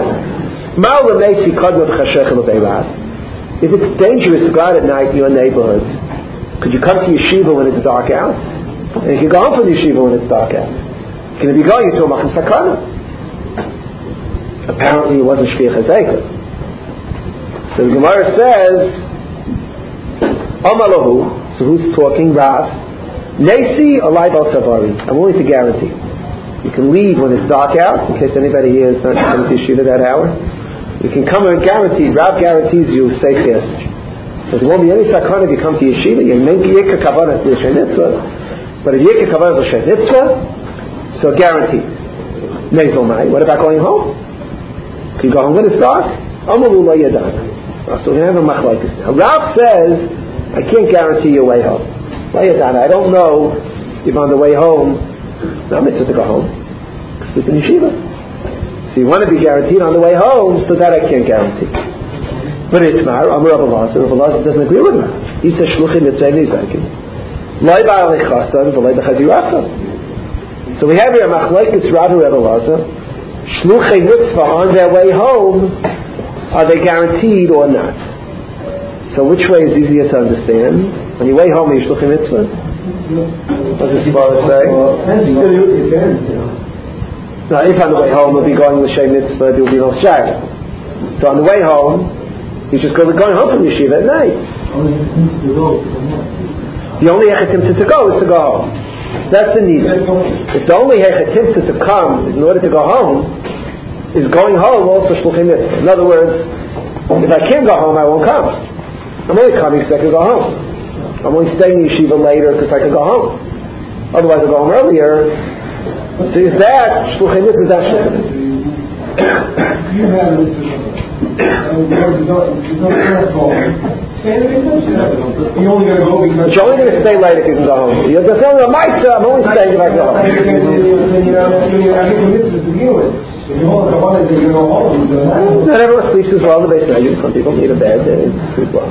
If it's dangerous to go out at night in your neighborhood, could you come to yeshiva when it's dark out? And you can go home from yeshiva when it's dark out. Can you be going to a Machan Sakana? Apparently it wasn't Shliach Hazekah. So the Gemara says, Amalahu, so who's talking? Rav. Nesi alai bal savari. I'm willing to guarantee. You can leave when it's dark out, in case anybody here is not coming to yeshiva that hour. You can come and guarantee, Rav guarantees you safe passage. So there won't be any sakana if you come to yeshiva. You may be yikka kavanah to l'shem mitzvah, but if yikka kavanah to l'shem mitzvah, so guaranteed. Nezol mai. What about going home? Can you go home when it's dark? Amalu lo yadana. So we have a machlokes now. Rav says, I can't guarantee your way home. Lo yadana. I don't know if on the way home, no mitzvah to go home. Sleep in yeshiva. So you want to be guaranteed on the way home, so that I can't guarantee. But it's mar, Amar Rav Elazar. Rav Elazar doesn't agree with that. He says, Shluchim Mitzvah Nizaikim. Lo ba'al lechasan, v'lo b'chazirasan. So we have here a machlokes Rav and Rav Elazar. Shluchei mitzvah on their way home, are they guaranteed or not? So which way is easier to understand? On your way home, are you shluchei mitzvah? What does the Gemara say? Now, if on the way home we'll be going l'shem mitzvah, there will be no shag. So on the way home, he's just going home from yeshiva at night. The only hechatimta to go is to go home. That's the need. If the only hechatimta to come in order to go home is going home, also shluchim mitzvah. In other words, if I can't go home, I won't come. I'm only coming so I can go home. I'm only staying in yeshiva later because I can go home. Otherwise, I'll go home earlier. So is that shluchim mitzvah? Is that shluchim mitzvah?
You have a mitzvah. You only going to go because
you're only going to stay late if you can go home. You're just saying, I'm only staying if I can go home. Not everyone sleeps as well in the base measure. Some people need a bed and sleep well.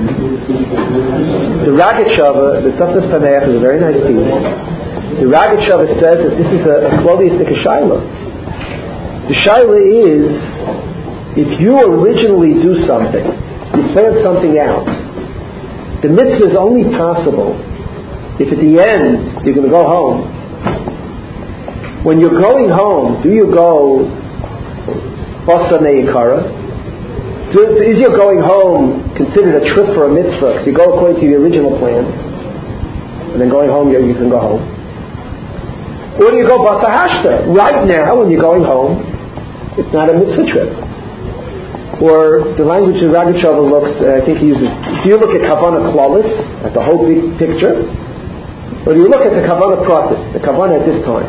The Ragat Shava, the Tzafnas Paneach, is a very nice piece. The Ragat Shava says that this is a, a Kloliistic Shaila. The Shaila is, if you originally do something, you plan something out, the mitzvah is only possible if at the end you're going to go home. When you're going home, do you go Basa Neikara? Is your going home considered a trip for a mitzvah, because you go according to the original plan, and then going home, you, you can go home. Or do you go basa hashta? Right now, when you're going home, it's not a mitzvah trip. Or the language of Ragachover looks, uh, I think he uses, do you look at Kavanah Klalis, at the whole big picture? Or do you look at the Kavanah Pratis, the Kavanah at this time?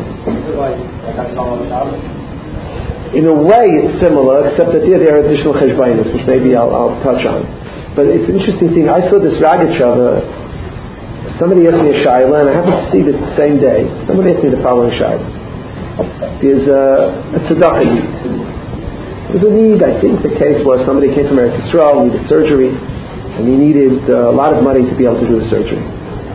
In a way it's similar, except that there, there are additional cheshbainis, which maybe I'll, I'll touch on. But it's an interesting thing. I saw this Ragachover, somebody asked me a shayla, and I happened to see this the same day. Somebody asked me the following shayla. There's a, a tzedakah need. There's a need, I think the case was somebody came from Eretz Yisrael, needed surgery, and he needed uh, a lot of money to be able to do the surgery.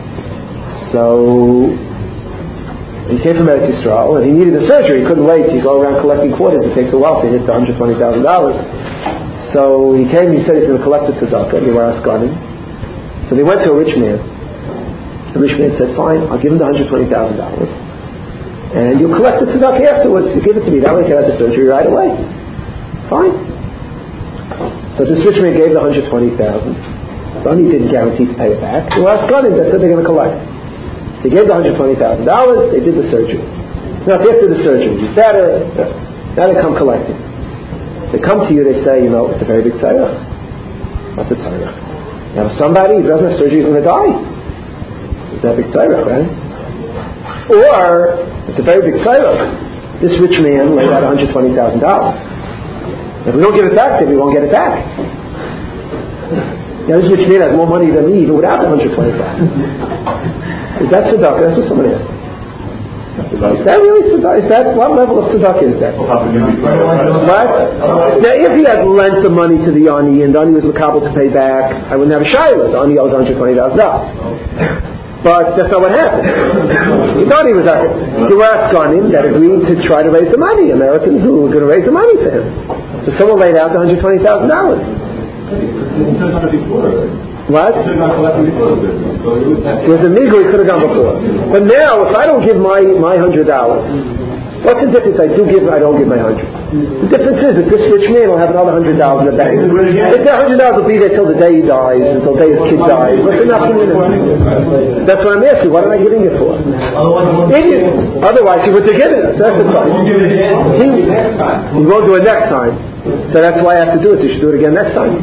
So he came from Eretz Yisrael, and he needed the surgery. He couldn't wait to go around collecting quarters. It takes a while to hit the one hundred twenty thousand dollars. So he came, he said he's going to collect the tzedakah, and they were asking. So they went to a rich man. The rich man said, fine, I'll give him the one hundred twenty thousand dollars. And you'll collect the tzedakah afterwards. You give it to me. That way I can have the surgery right away. Fine. So this rich man gave the one hundred twenty thousand dollars. Then he didn't guarantee to pay it back. The last gun, they said they're going to collect. They gave the one hundred twenty thousand dollars. They did the surgery. Now, after the surgery, he's better. Now they come collecting. They come to you, they say, you know, it's a very big tzarech. What's a tzarech? You have somebody who doesn't have surgery, he's going to die. It's a big tzarech, right? Or, it's a very big tzarech. This rich man laid out one hundred twenty thousand dollars. If we don't give it back, then we won't get it back. Now, this rich man has more money than me, even without the one hundred twenty thousand dollars. Is that tzedakah? That's what somebody asked. Is that really tzedakah? Is that, what level of tzedakah is that? What? Now, if he had lent the money to the ani, and the ani was makabel to pay back, I wouldn't have a shayla. The ani owes one hundred twenty thousand dollars. But that's not what happened. He thought he was out. There were Afghanim that agreed to try to raise the money, Americans who were going to raise the money for him. So someone laid out the one hundred twenty thousand dollars. What? There's a nigger he could have gone before. But now, if I don't give my my hundred dollars, what's the difference? I do give, I don't give my hundred. The difference is that this rich man will have another hundred dollars in the bank. If the hundred dollars will be there till the day he dies, until the day his kid dies, what's enough in it? That's what I'm asking. What am I giving it for? Idiot. Otherwise, he would have given it. That's the problem. He, he won't do it next time. So that's why I have to do it. You should do it again next time.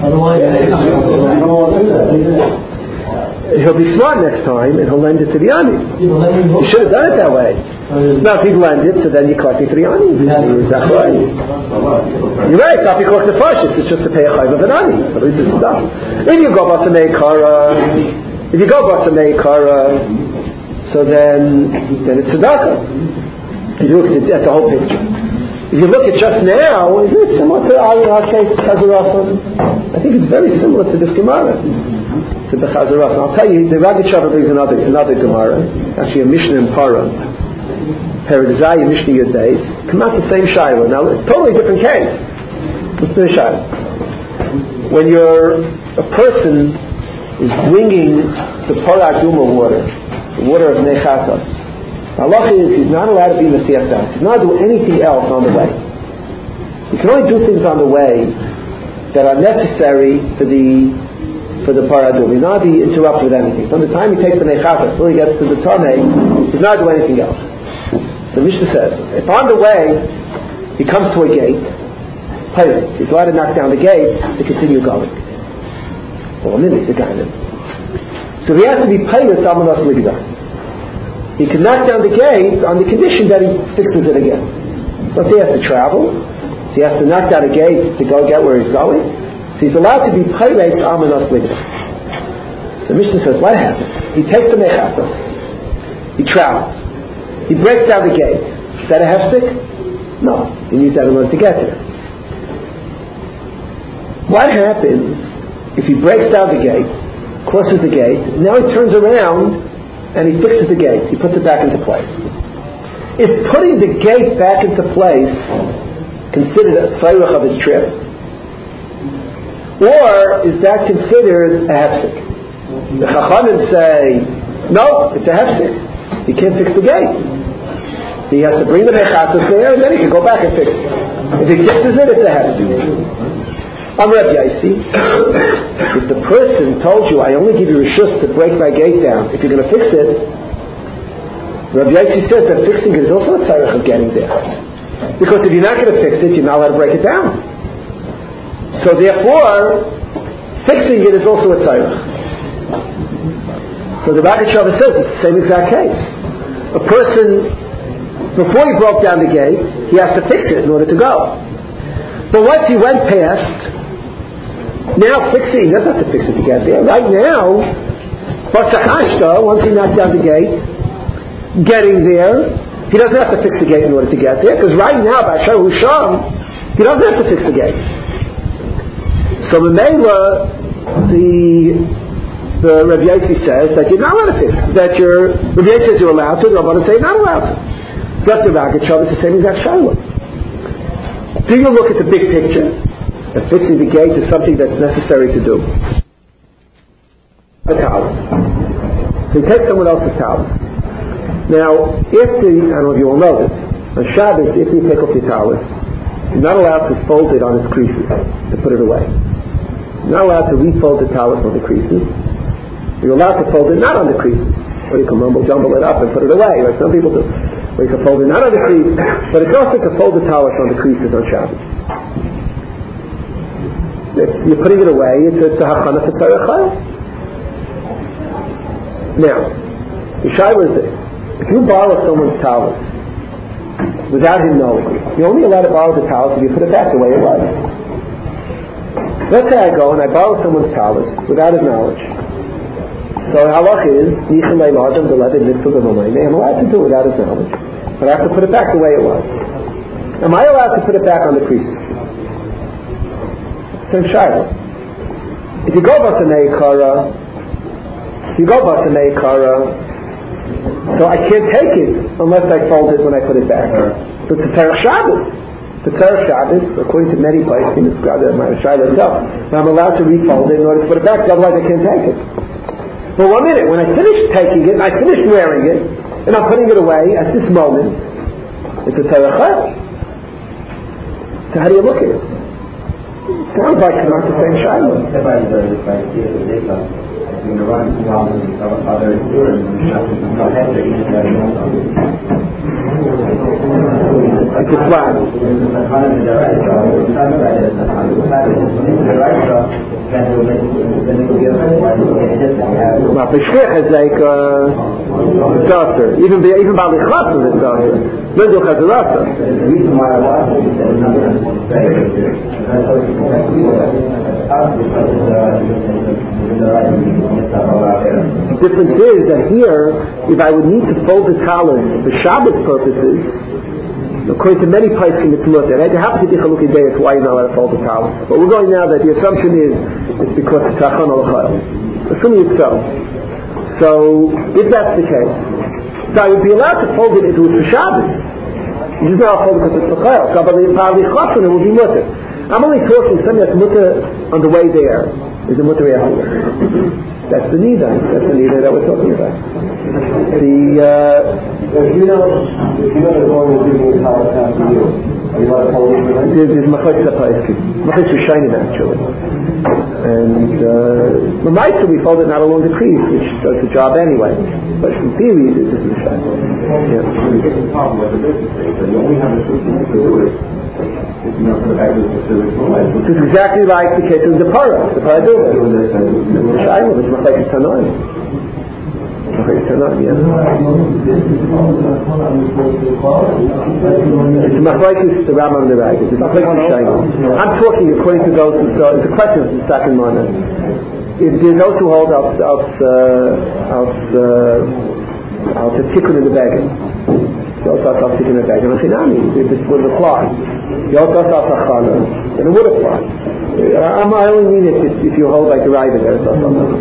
He'll be smart next time and he'll lend it to the ani. You should have done it that way. Now if he'd lend it, so then you're collecting to the ani. That's right. You're right, not because the fascist, it's just to pay a chayv of an ani. At least it's done. If you go basa meikara, if you go basa meikara, so then then it's tzedakah. You look at the whole picture. If you look at just now, is it similar to our case, Chazarasa? I think it's very similar to this Gemara, to the Chazarasa. I'll tell you, the Ragachover brings another another Gemara, actually a Mishnah in Para, Paradizai, Mishnah Yudais, come out the same Shiloh. Now, it's a totally different case. It's the Shiloh. When you're, a person is bringing the Para Aduma water, the water of Nechatas, the halacha is he's not allowed to be Mesiach Das. He's not allowed to do anything else on the way. He can only do things on the way that are necessary for the for the paradum. He's not to be interrupted with anything. From the time he takes the Nechatas till he gets to the Tanei, he's not doing anything else. The Mishnah says, if on the way he comes to a gate, he's allowed to knock down the gate to continue going. Well, a minute, the guy then. So he has to be paid with someone else with the guy. He can knock down the gate on the condition that he fixes it again. But he has to travel. So he has to knock down the gate to go get where he's going. So he's allowed to be payrate to Amanos Ligda. The Mishnah says, what happens? He takes the Mechatas. He travels. He breaks down the gate. Is that a hefsek? No. He needs that in order to get there. What happens if he breaks down the gate, crosses the gate, now he turns around and he fixes the gate. He puts it back into place. Is putting the gate back into place considered a tzarech of his trip? Or is that considered a hefsek? The Chachamim say, no, it's a hefsek. He can't fix the gate. He has to bring the mechatas there and then he can go back and fix it. If he fixes it, it's a hefsek. I'm Rabbi Yossi. If the person told you, I only give you reshus to break my gate down if you're going to fix it, Rabbi Yossi says that fixing it is also a tzarech of getting there. Because if you're not going to fix it, you're not allowed to break it down. So therefore, fixing it is also a tzarech. So the Rogat Shover says it's the same exact case. A person, before he broke down the gate, he has to fix it in order to go. But once he went past, now fixing, he doesn't have to fix it to get there. Right now, Batzachashta, once he knocked down the gate, getting there, he doesn't have to fix the gate in order to get there, because right now, Bashar Husham, he doesn't have to fix the gate. So Memela, the the Rabbi Yossi says that you're not allowed to fix it. That you're, Rabbi Yossi says you're allowed to, the Rabbanan say you're not allowed to. So that's the Rogat Shover, it's the same exact Shiloh. Do you look at the big picture? That fixing the gate is something that's necessary to do. A towel. So you take someone else's towels. Now, if the, I don't know if you all know this, on Shabbos, if you take off your towels, you're not allowed to fold it on its creases, to put it away. You're not allowed to refold the towels on the creases. You're allowed to fold it not on the creases. Or you can mumble jumble it up and put it away, like some people do. Or you can fold it not on the creases, but it's also to fold the towels on the creases on Shabbos. If you're putting it away, it's a hachana for tzarech chayil. Now, the shayla is this: if you borrow someone's towel without him knowing, you're only allowed to borrow the towel if you put it back the way it was. Let's say I go and I borrow someone's towel without his knowledge. So halach is I'm allowed to do it without his knowledge, but I have to put it back the way it was. Am I allowed to put it back on the creases? Same shayla. If you go batanei kara, if you go batanei kara, so I can't take it unless I fold it when I put it back. But the tzarech Shabbos, the tzarech Shabbos, according to many places, it's got my shayla itself. I'm allowed to refold it in order to put it back. Otherwise, I can't take it. But one minute, when I finish taking it, I finish wearing it, and I'm putting it away at this moment, it's a tzarech chayil. So how do you look at it? Sounds like it's not the same shayla. It's a flag. Well, B'shchich is like a dasser. Even even by Lichas is a dasser. Linduch has a rasa. The reason why I watch it is another the difference is that here, if I would need to fold the talents for Shabbos purposes, according to many poskim it's mutter. I have to be chalukei deis why you're not allowed to fold the talents. But we're going now that the assumption is it's because it's hachana l'chayil. Assuming it's so. So if that's the case, so I would be allowed to fold it if it was for Shabbos. You just now fold it because it's for chayil. So but it will be mutter. I'm only talking something that's mutter on the way there. Is a mutter yachur. That's the nida. That's the nida that we're talking about. The uh, if you know, if you know the one who's giving a towel after you, are you allowed to hold it? There's machloek sapayiskim. Machloek shushanim actually. And the ma'aser we fold it not along the crease, which does the job anyway. But in theory, this is the shayla. Yeah. You only have a system to do it. This is exactly like the case of the parah. The parah do it. The shayla, which machloek tanoim. Machloek tanoim, yeah. It's machloek the Rambam and the Ragas. It's machloek shayla. I'm talking according to those who saw. It's a question of the second morning. If there's those who hold out out out out the tikkun in the bag. You also have to take in the bag and chinami, if it would apply. You also have to chana, and it would apply. I'm, I only mean it if, if you hold like the rider there. So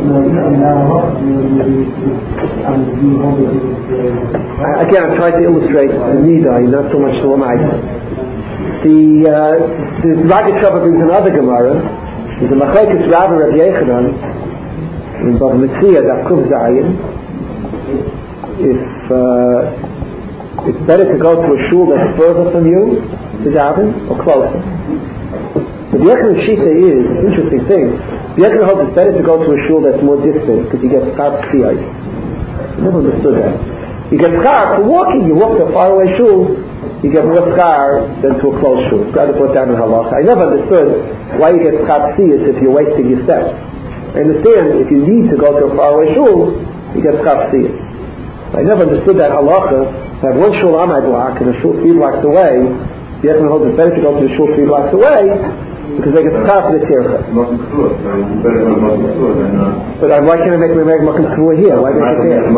I, again, I'm trying to illustrate the nida, not so much the lamai. The uh, the Rogat Shover brings another Gemara. There's a machlokes Rabbi Rabbi Yechanan in Bava Metzia Daf Kuf Zayin. If uh, it's better to go to a shul that's further from you to daven or closer. The Yechon Shita is, it's an interesting thing, the Yechon holds it's better to go to a shul that's more distant because you get schar p'siyos. I never understood that. You get schar for walking, you walk to a faraway shul, you get more schar than to a close shul. It's got to put down in halacha. I never understood why you get schar p'siyos if you're wasting your steps. I understand if you need to go to a faraway shul, you get schar p'siyos. I never understood that halacha. I have one shul on my block and a shul three blocks away. The Yechon holds it's better to go to the shul three blocks away because they get schar for the tircha. But uh, why can't I make my meg makom kavua here? Why make it there? I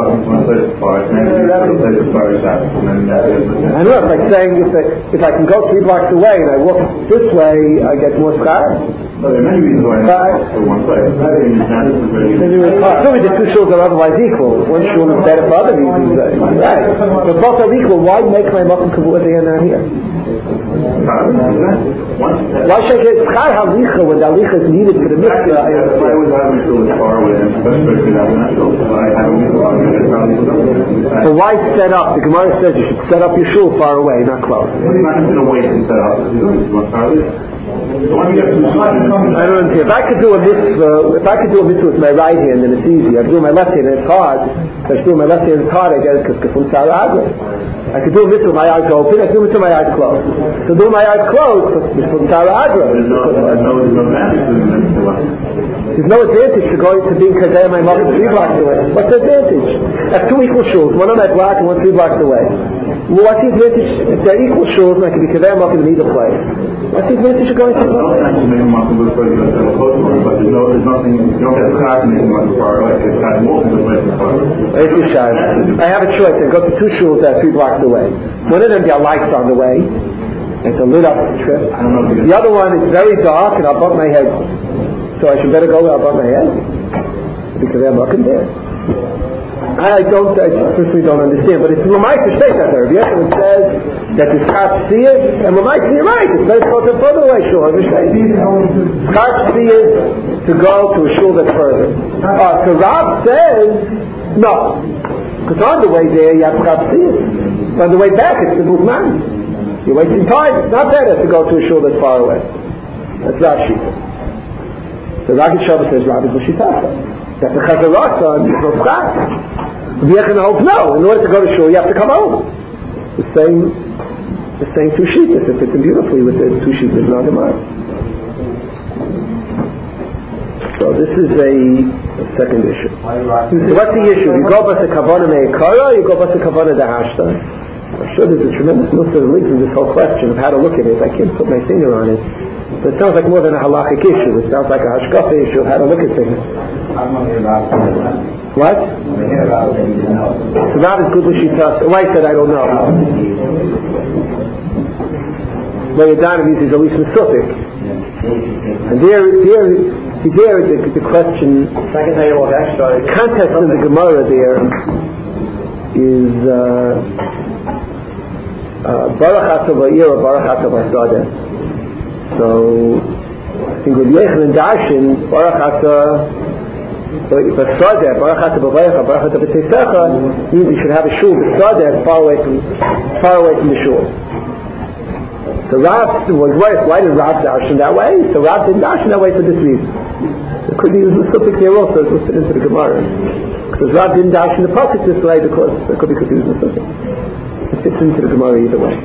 know, it's like saying if I, if I can go three blocks away and I walk this way, I get more schar.
Well, there are many reasons why not for one place.
So the two shuls are otherwise equal. One shul is better for other reasons. Right. But both are equal. Why make my makom kavua there and not here? Why should I get schar halicha when the halicha is needed for the mitzvah?
I always have my shul far away, and especially that natural. I have a mitzvah.
But why set up? The Gemara says you should set up your shul far away, not close.
It's not going to wait to set up. It's going to
I don't know. If I could do a mitzvah, if I could do a mitzvah with my right hand, then it's easy. I could do it with my left hand, and it's hard. If I do it with my left hand, it's hard. I get it because from Sarah I could do a mitzvah with my eyes open. I could do a mitzvah with my eyes closed. So do my eyes closed from Sarah Agra.
There's no advantage to the mitzvah.
There's no advantage to going to being kadeh my mother three blocks away. What's the advantage? I have two equal shuls, one on my block and one three blocks away. Well, what's the advantage? If they're equal shuls, I can be kadeh my in either place. What's the advantage of going to?
No sense to make a makom look further than a close one, but there's no, there's nothing. You don't get schar to make a makom far away. It's got more to the place far away.
I have a choice. I go to two shuls that are three blocks away. One of them there are lights on the way. It's a lit up trip.
I don't know if
the other one is very dark and I'll bump my head. So I should better go where I'll bump my head because I'm not there. I don't, I personally don't understand, but it's Lamaita state that there. Yes, it says that the Scott see it, and Lamaita, you're right, it's better to go to a further away shul. Scott see it to go to a shul that's further. Uh, so Rav says, no. Because on the way there, you have Scott see it. On the way back, it's the Buzman. You're wasting time. It's not better to go to a shul that's far away. That's Rashi. So Rav Shabbos says, Rav is L'shitasa. That the Chazarasa is no schar. The Yechon holds no. In order to go to shul, you have to come home. The same, the same two sheets. It fits in beautifully with the two sheets of Nagamar. So this is a, a second issue. So what's the issue? You go bas a kavana me'ekara, or you go bas a kavana dehashta? I'm sure there's a tremendous list of links in this whole question of how to look at it. I can't put my finger on it. But it sounds like more than a halachic issue. It sounds like a hashkafa issue of how to look at things. What? So that is good l'shita. Why said I don't know? Well, Yadana means he's at least Mesupik. And there, there, there the, the question, the context in the Gemara there is Baruch Atah Va'ir or Baruch Atah V'Sadeh. So, I think with Yechon and Darshan, Baruch Atah V'Sadeh, Baruch Atah B'Vayecha, Baruch Atah B'Teisecha means you should have a shul B'Sadeh far away from far away from the shul. So Rav was right. Why did Rav Darshan that way? So Rav didn't Darshan that way for this reason. It could be used in Suffolk here also. It was fit into the Gemara. Because Rav didn't Darshan the pasuk this way because it could be because he was in Suffolk. It fits into the Gemara either way.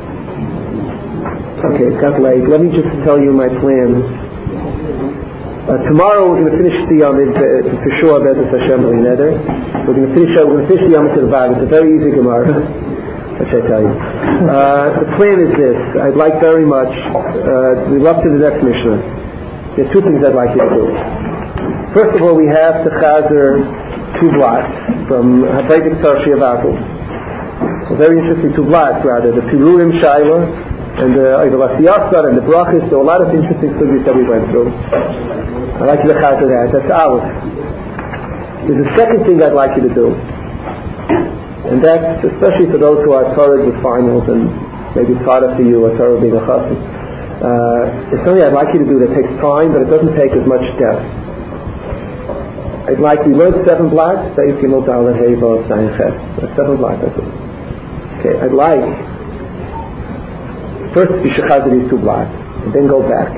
Okay, it's got late. Let me just tell you my plan. Uh, tomorrow we're going to finish the Yomid uh, for sure, Bezos Hashem Neder. We're going to finish. Uh, we're going to finish the Yomid to the Vav. It's a very easy Gemara, which I tell you. Uh, the plan is this. I'd like very much. Uh, we're up to the next Mishnah. There are two things I'd like you to do. First of all, we have to chazer two blocks from Habaydik Tzar Shiavatul. Very interesting two blocks, rather. The Pirurim Shaila and the Eivel Asiyasar and the Brachis. There were a lot of interesting studies that we went through. I'd like you to chazer that. That's Aleph. There's a second thing I'd like you to do. And that's especially for those who are Torah with finals and maybe Torah for you or Torah being a chassid. Uh, it's something I'd like you to do that takes time, but it doesn't take as much depth. I'd like you to learn seven blocks, Seif Gimel Dalet Hey Vav Zayin Ches. That's seven blocks, that's it. Okay, I'd like first you should chazer these two blocks, and then go back.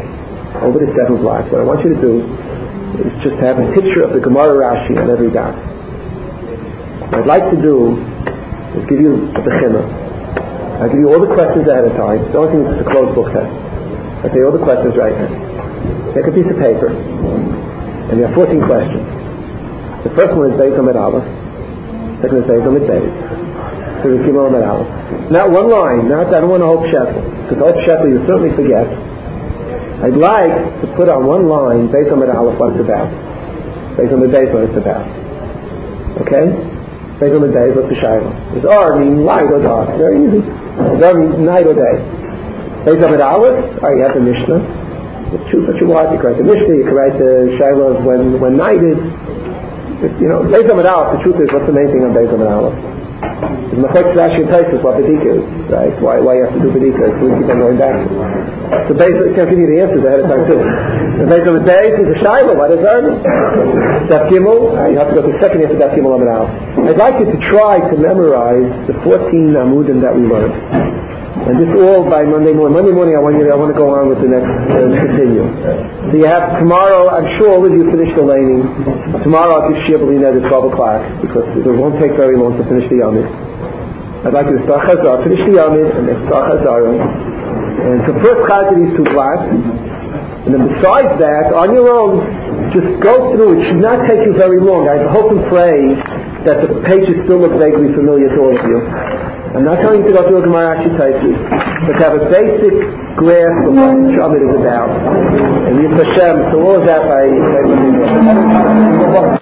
over the seven blocks. What I want you to do is just have a picture of the Gemara Rashi on every dot. What I'd like to do is give you the Chimah. I'll give you all the questions ahead of time. The only thing is it's a closed book test. I'll tell you all the questions right now. Take a piece of paper, and you have fourteen questions. The first one is Beis Amid Aleph. Second is Beis Amid Beis. Third is Gimel Amid Aleph. Not one line. Not, I don't want to hope shekel. Because hope shekel you'll certainly forget. I'd like to put on one line Beis Amid Aleph what it's about. Beis Amid Beis what it's about. Okay? Beis Amid Beis what's the shayla? Is R mean light or dark? Very easy. Does R mean night or day? Beis Amid Aleph, alright, you have the Mishnah. You choose what you want. You can write the Mishnah, you can write the shayla when, when night is. If, you know, Beis Amid Aleph, the truth is, what's the main thing on Beis Amid Aleph? The Mechok Rashi and Taisus, what Bedika is, right? Why, why you have to do Bedika? So we keep on going back. So basically, I can't give you the answers ahead of time too. The Beis Amid Beis is a shayla. What is that? Daf Gimel. Uh, you have to go to the second answer, Daf Gimel Amid Aleph. I'd like you to try to memorize the fourteen Amudim that we learned. And this all by Monday morning. Monday morning, I want you to, I want to go on with the next, uh, continue. So you have tomorrow, I'm sure all of you finish the laning. Tomorrow I'll give Shir B'lina at twelve o'clock, because it won't take very long to finish the Yamid. I'd like you to start Chazar, finish the Yamid, and then start Chazar. And so first Chazar these two blocks. And then besides that, on your own, just go through. It should not take you very long. I hope and pray that the pages still look vaguely familiar to all of you. I'm not telling you to go through a Gemara Rashi Taisus, but to have a basic grasp of what Shabbat is about. And Yisrael Hashem, so all of that by, by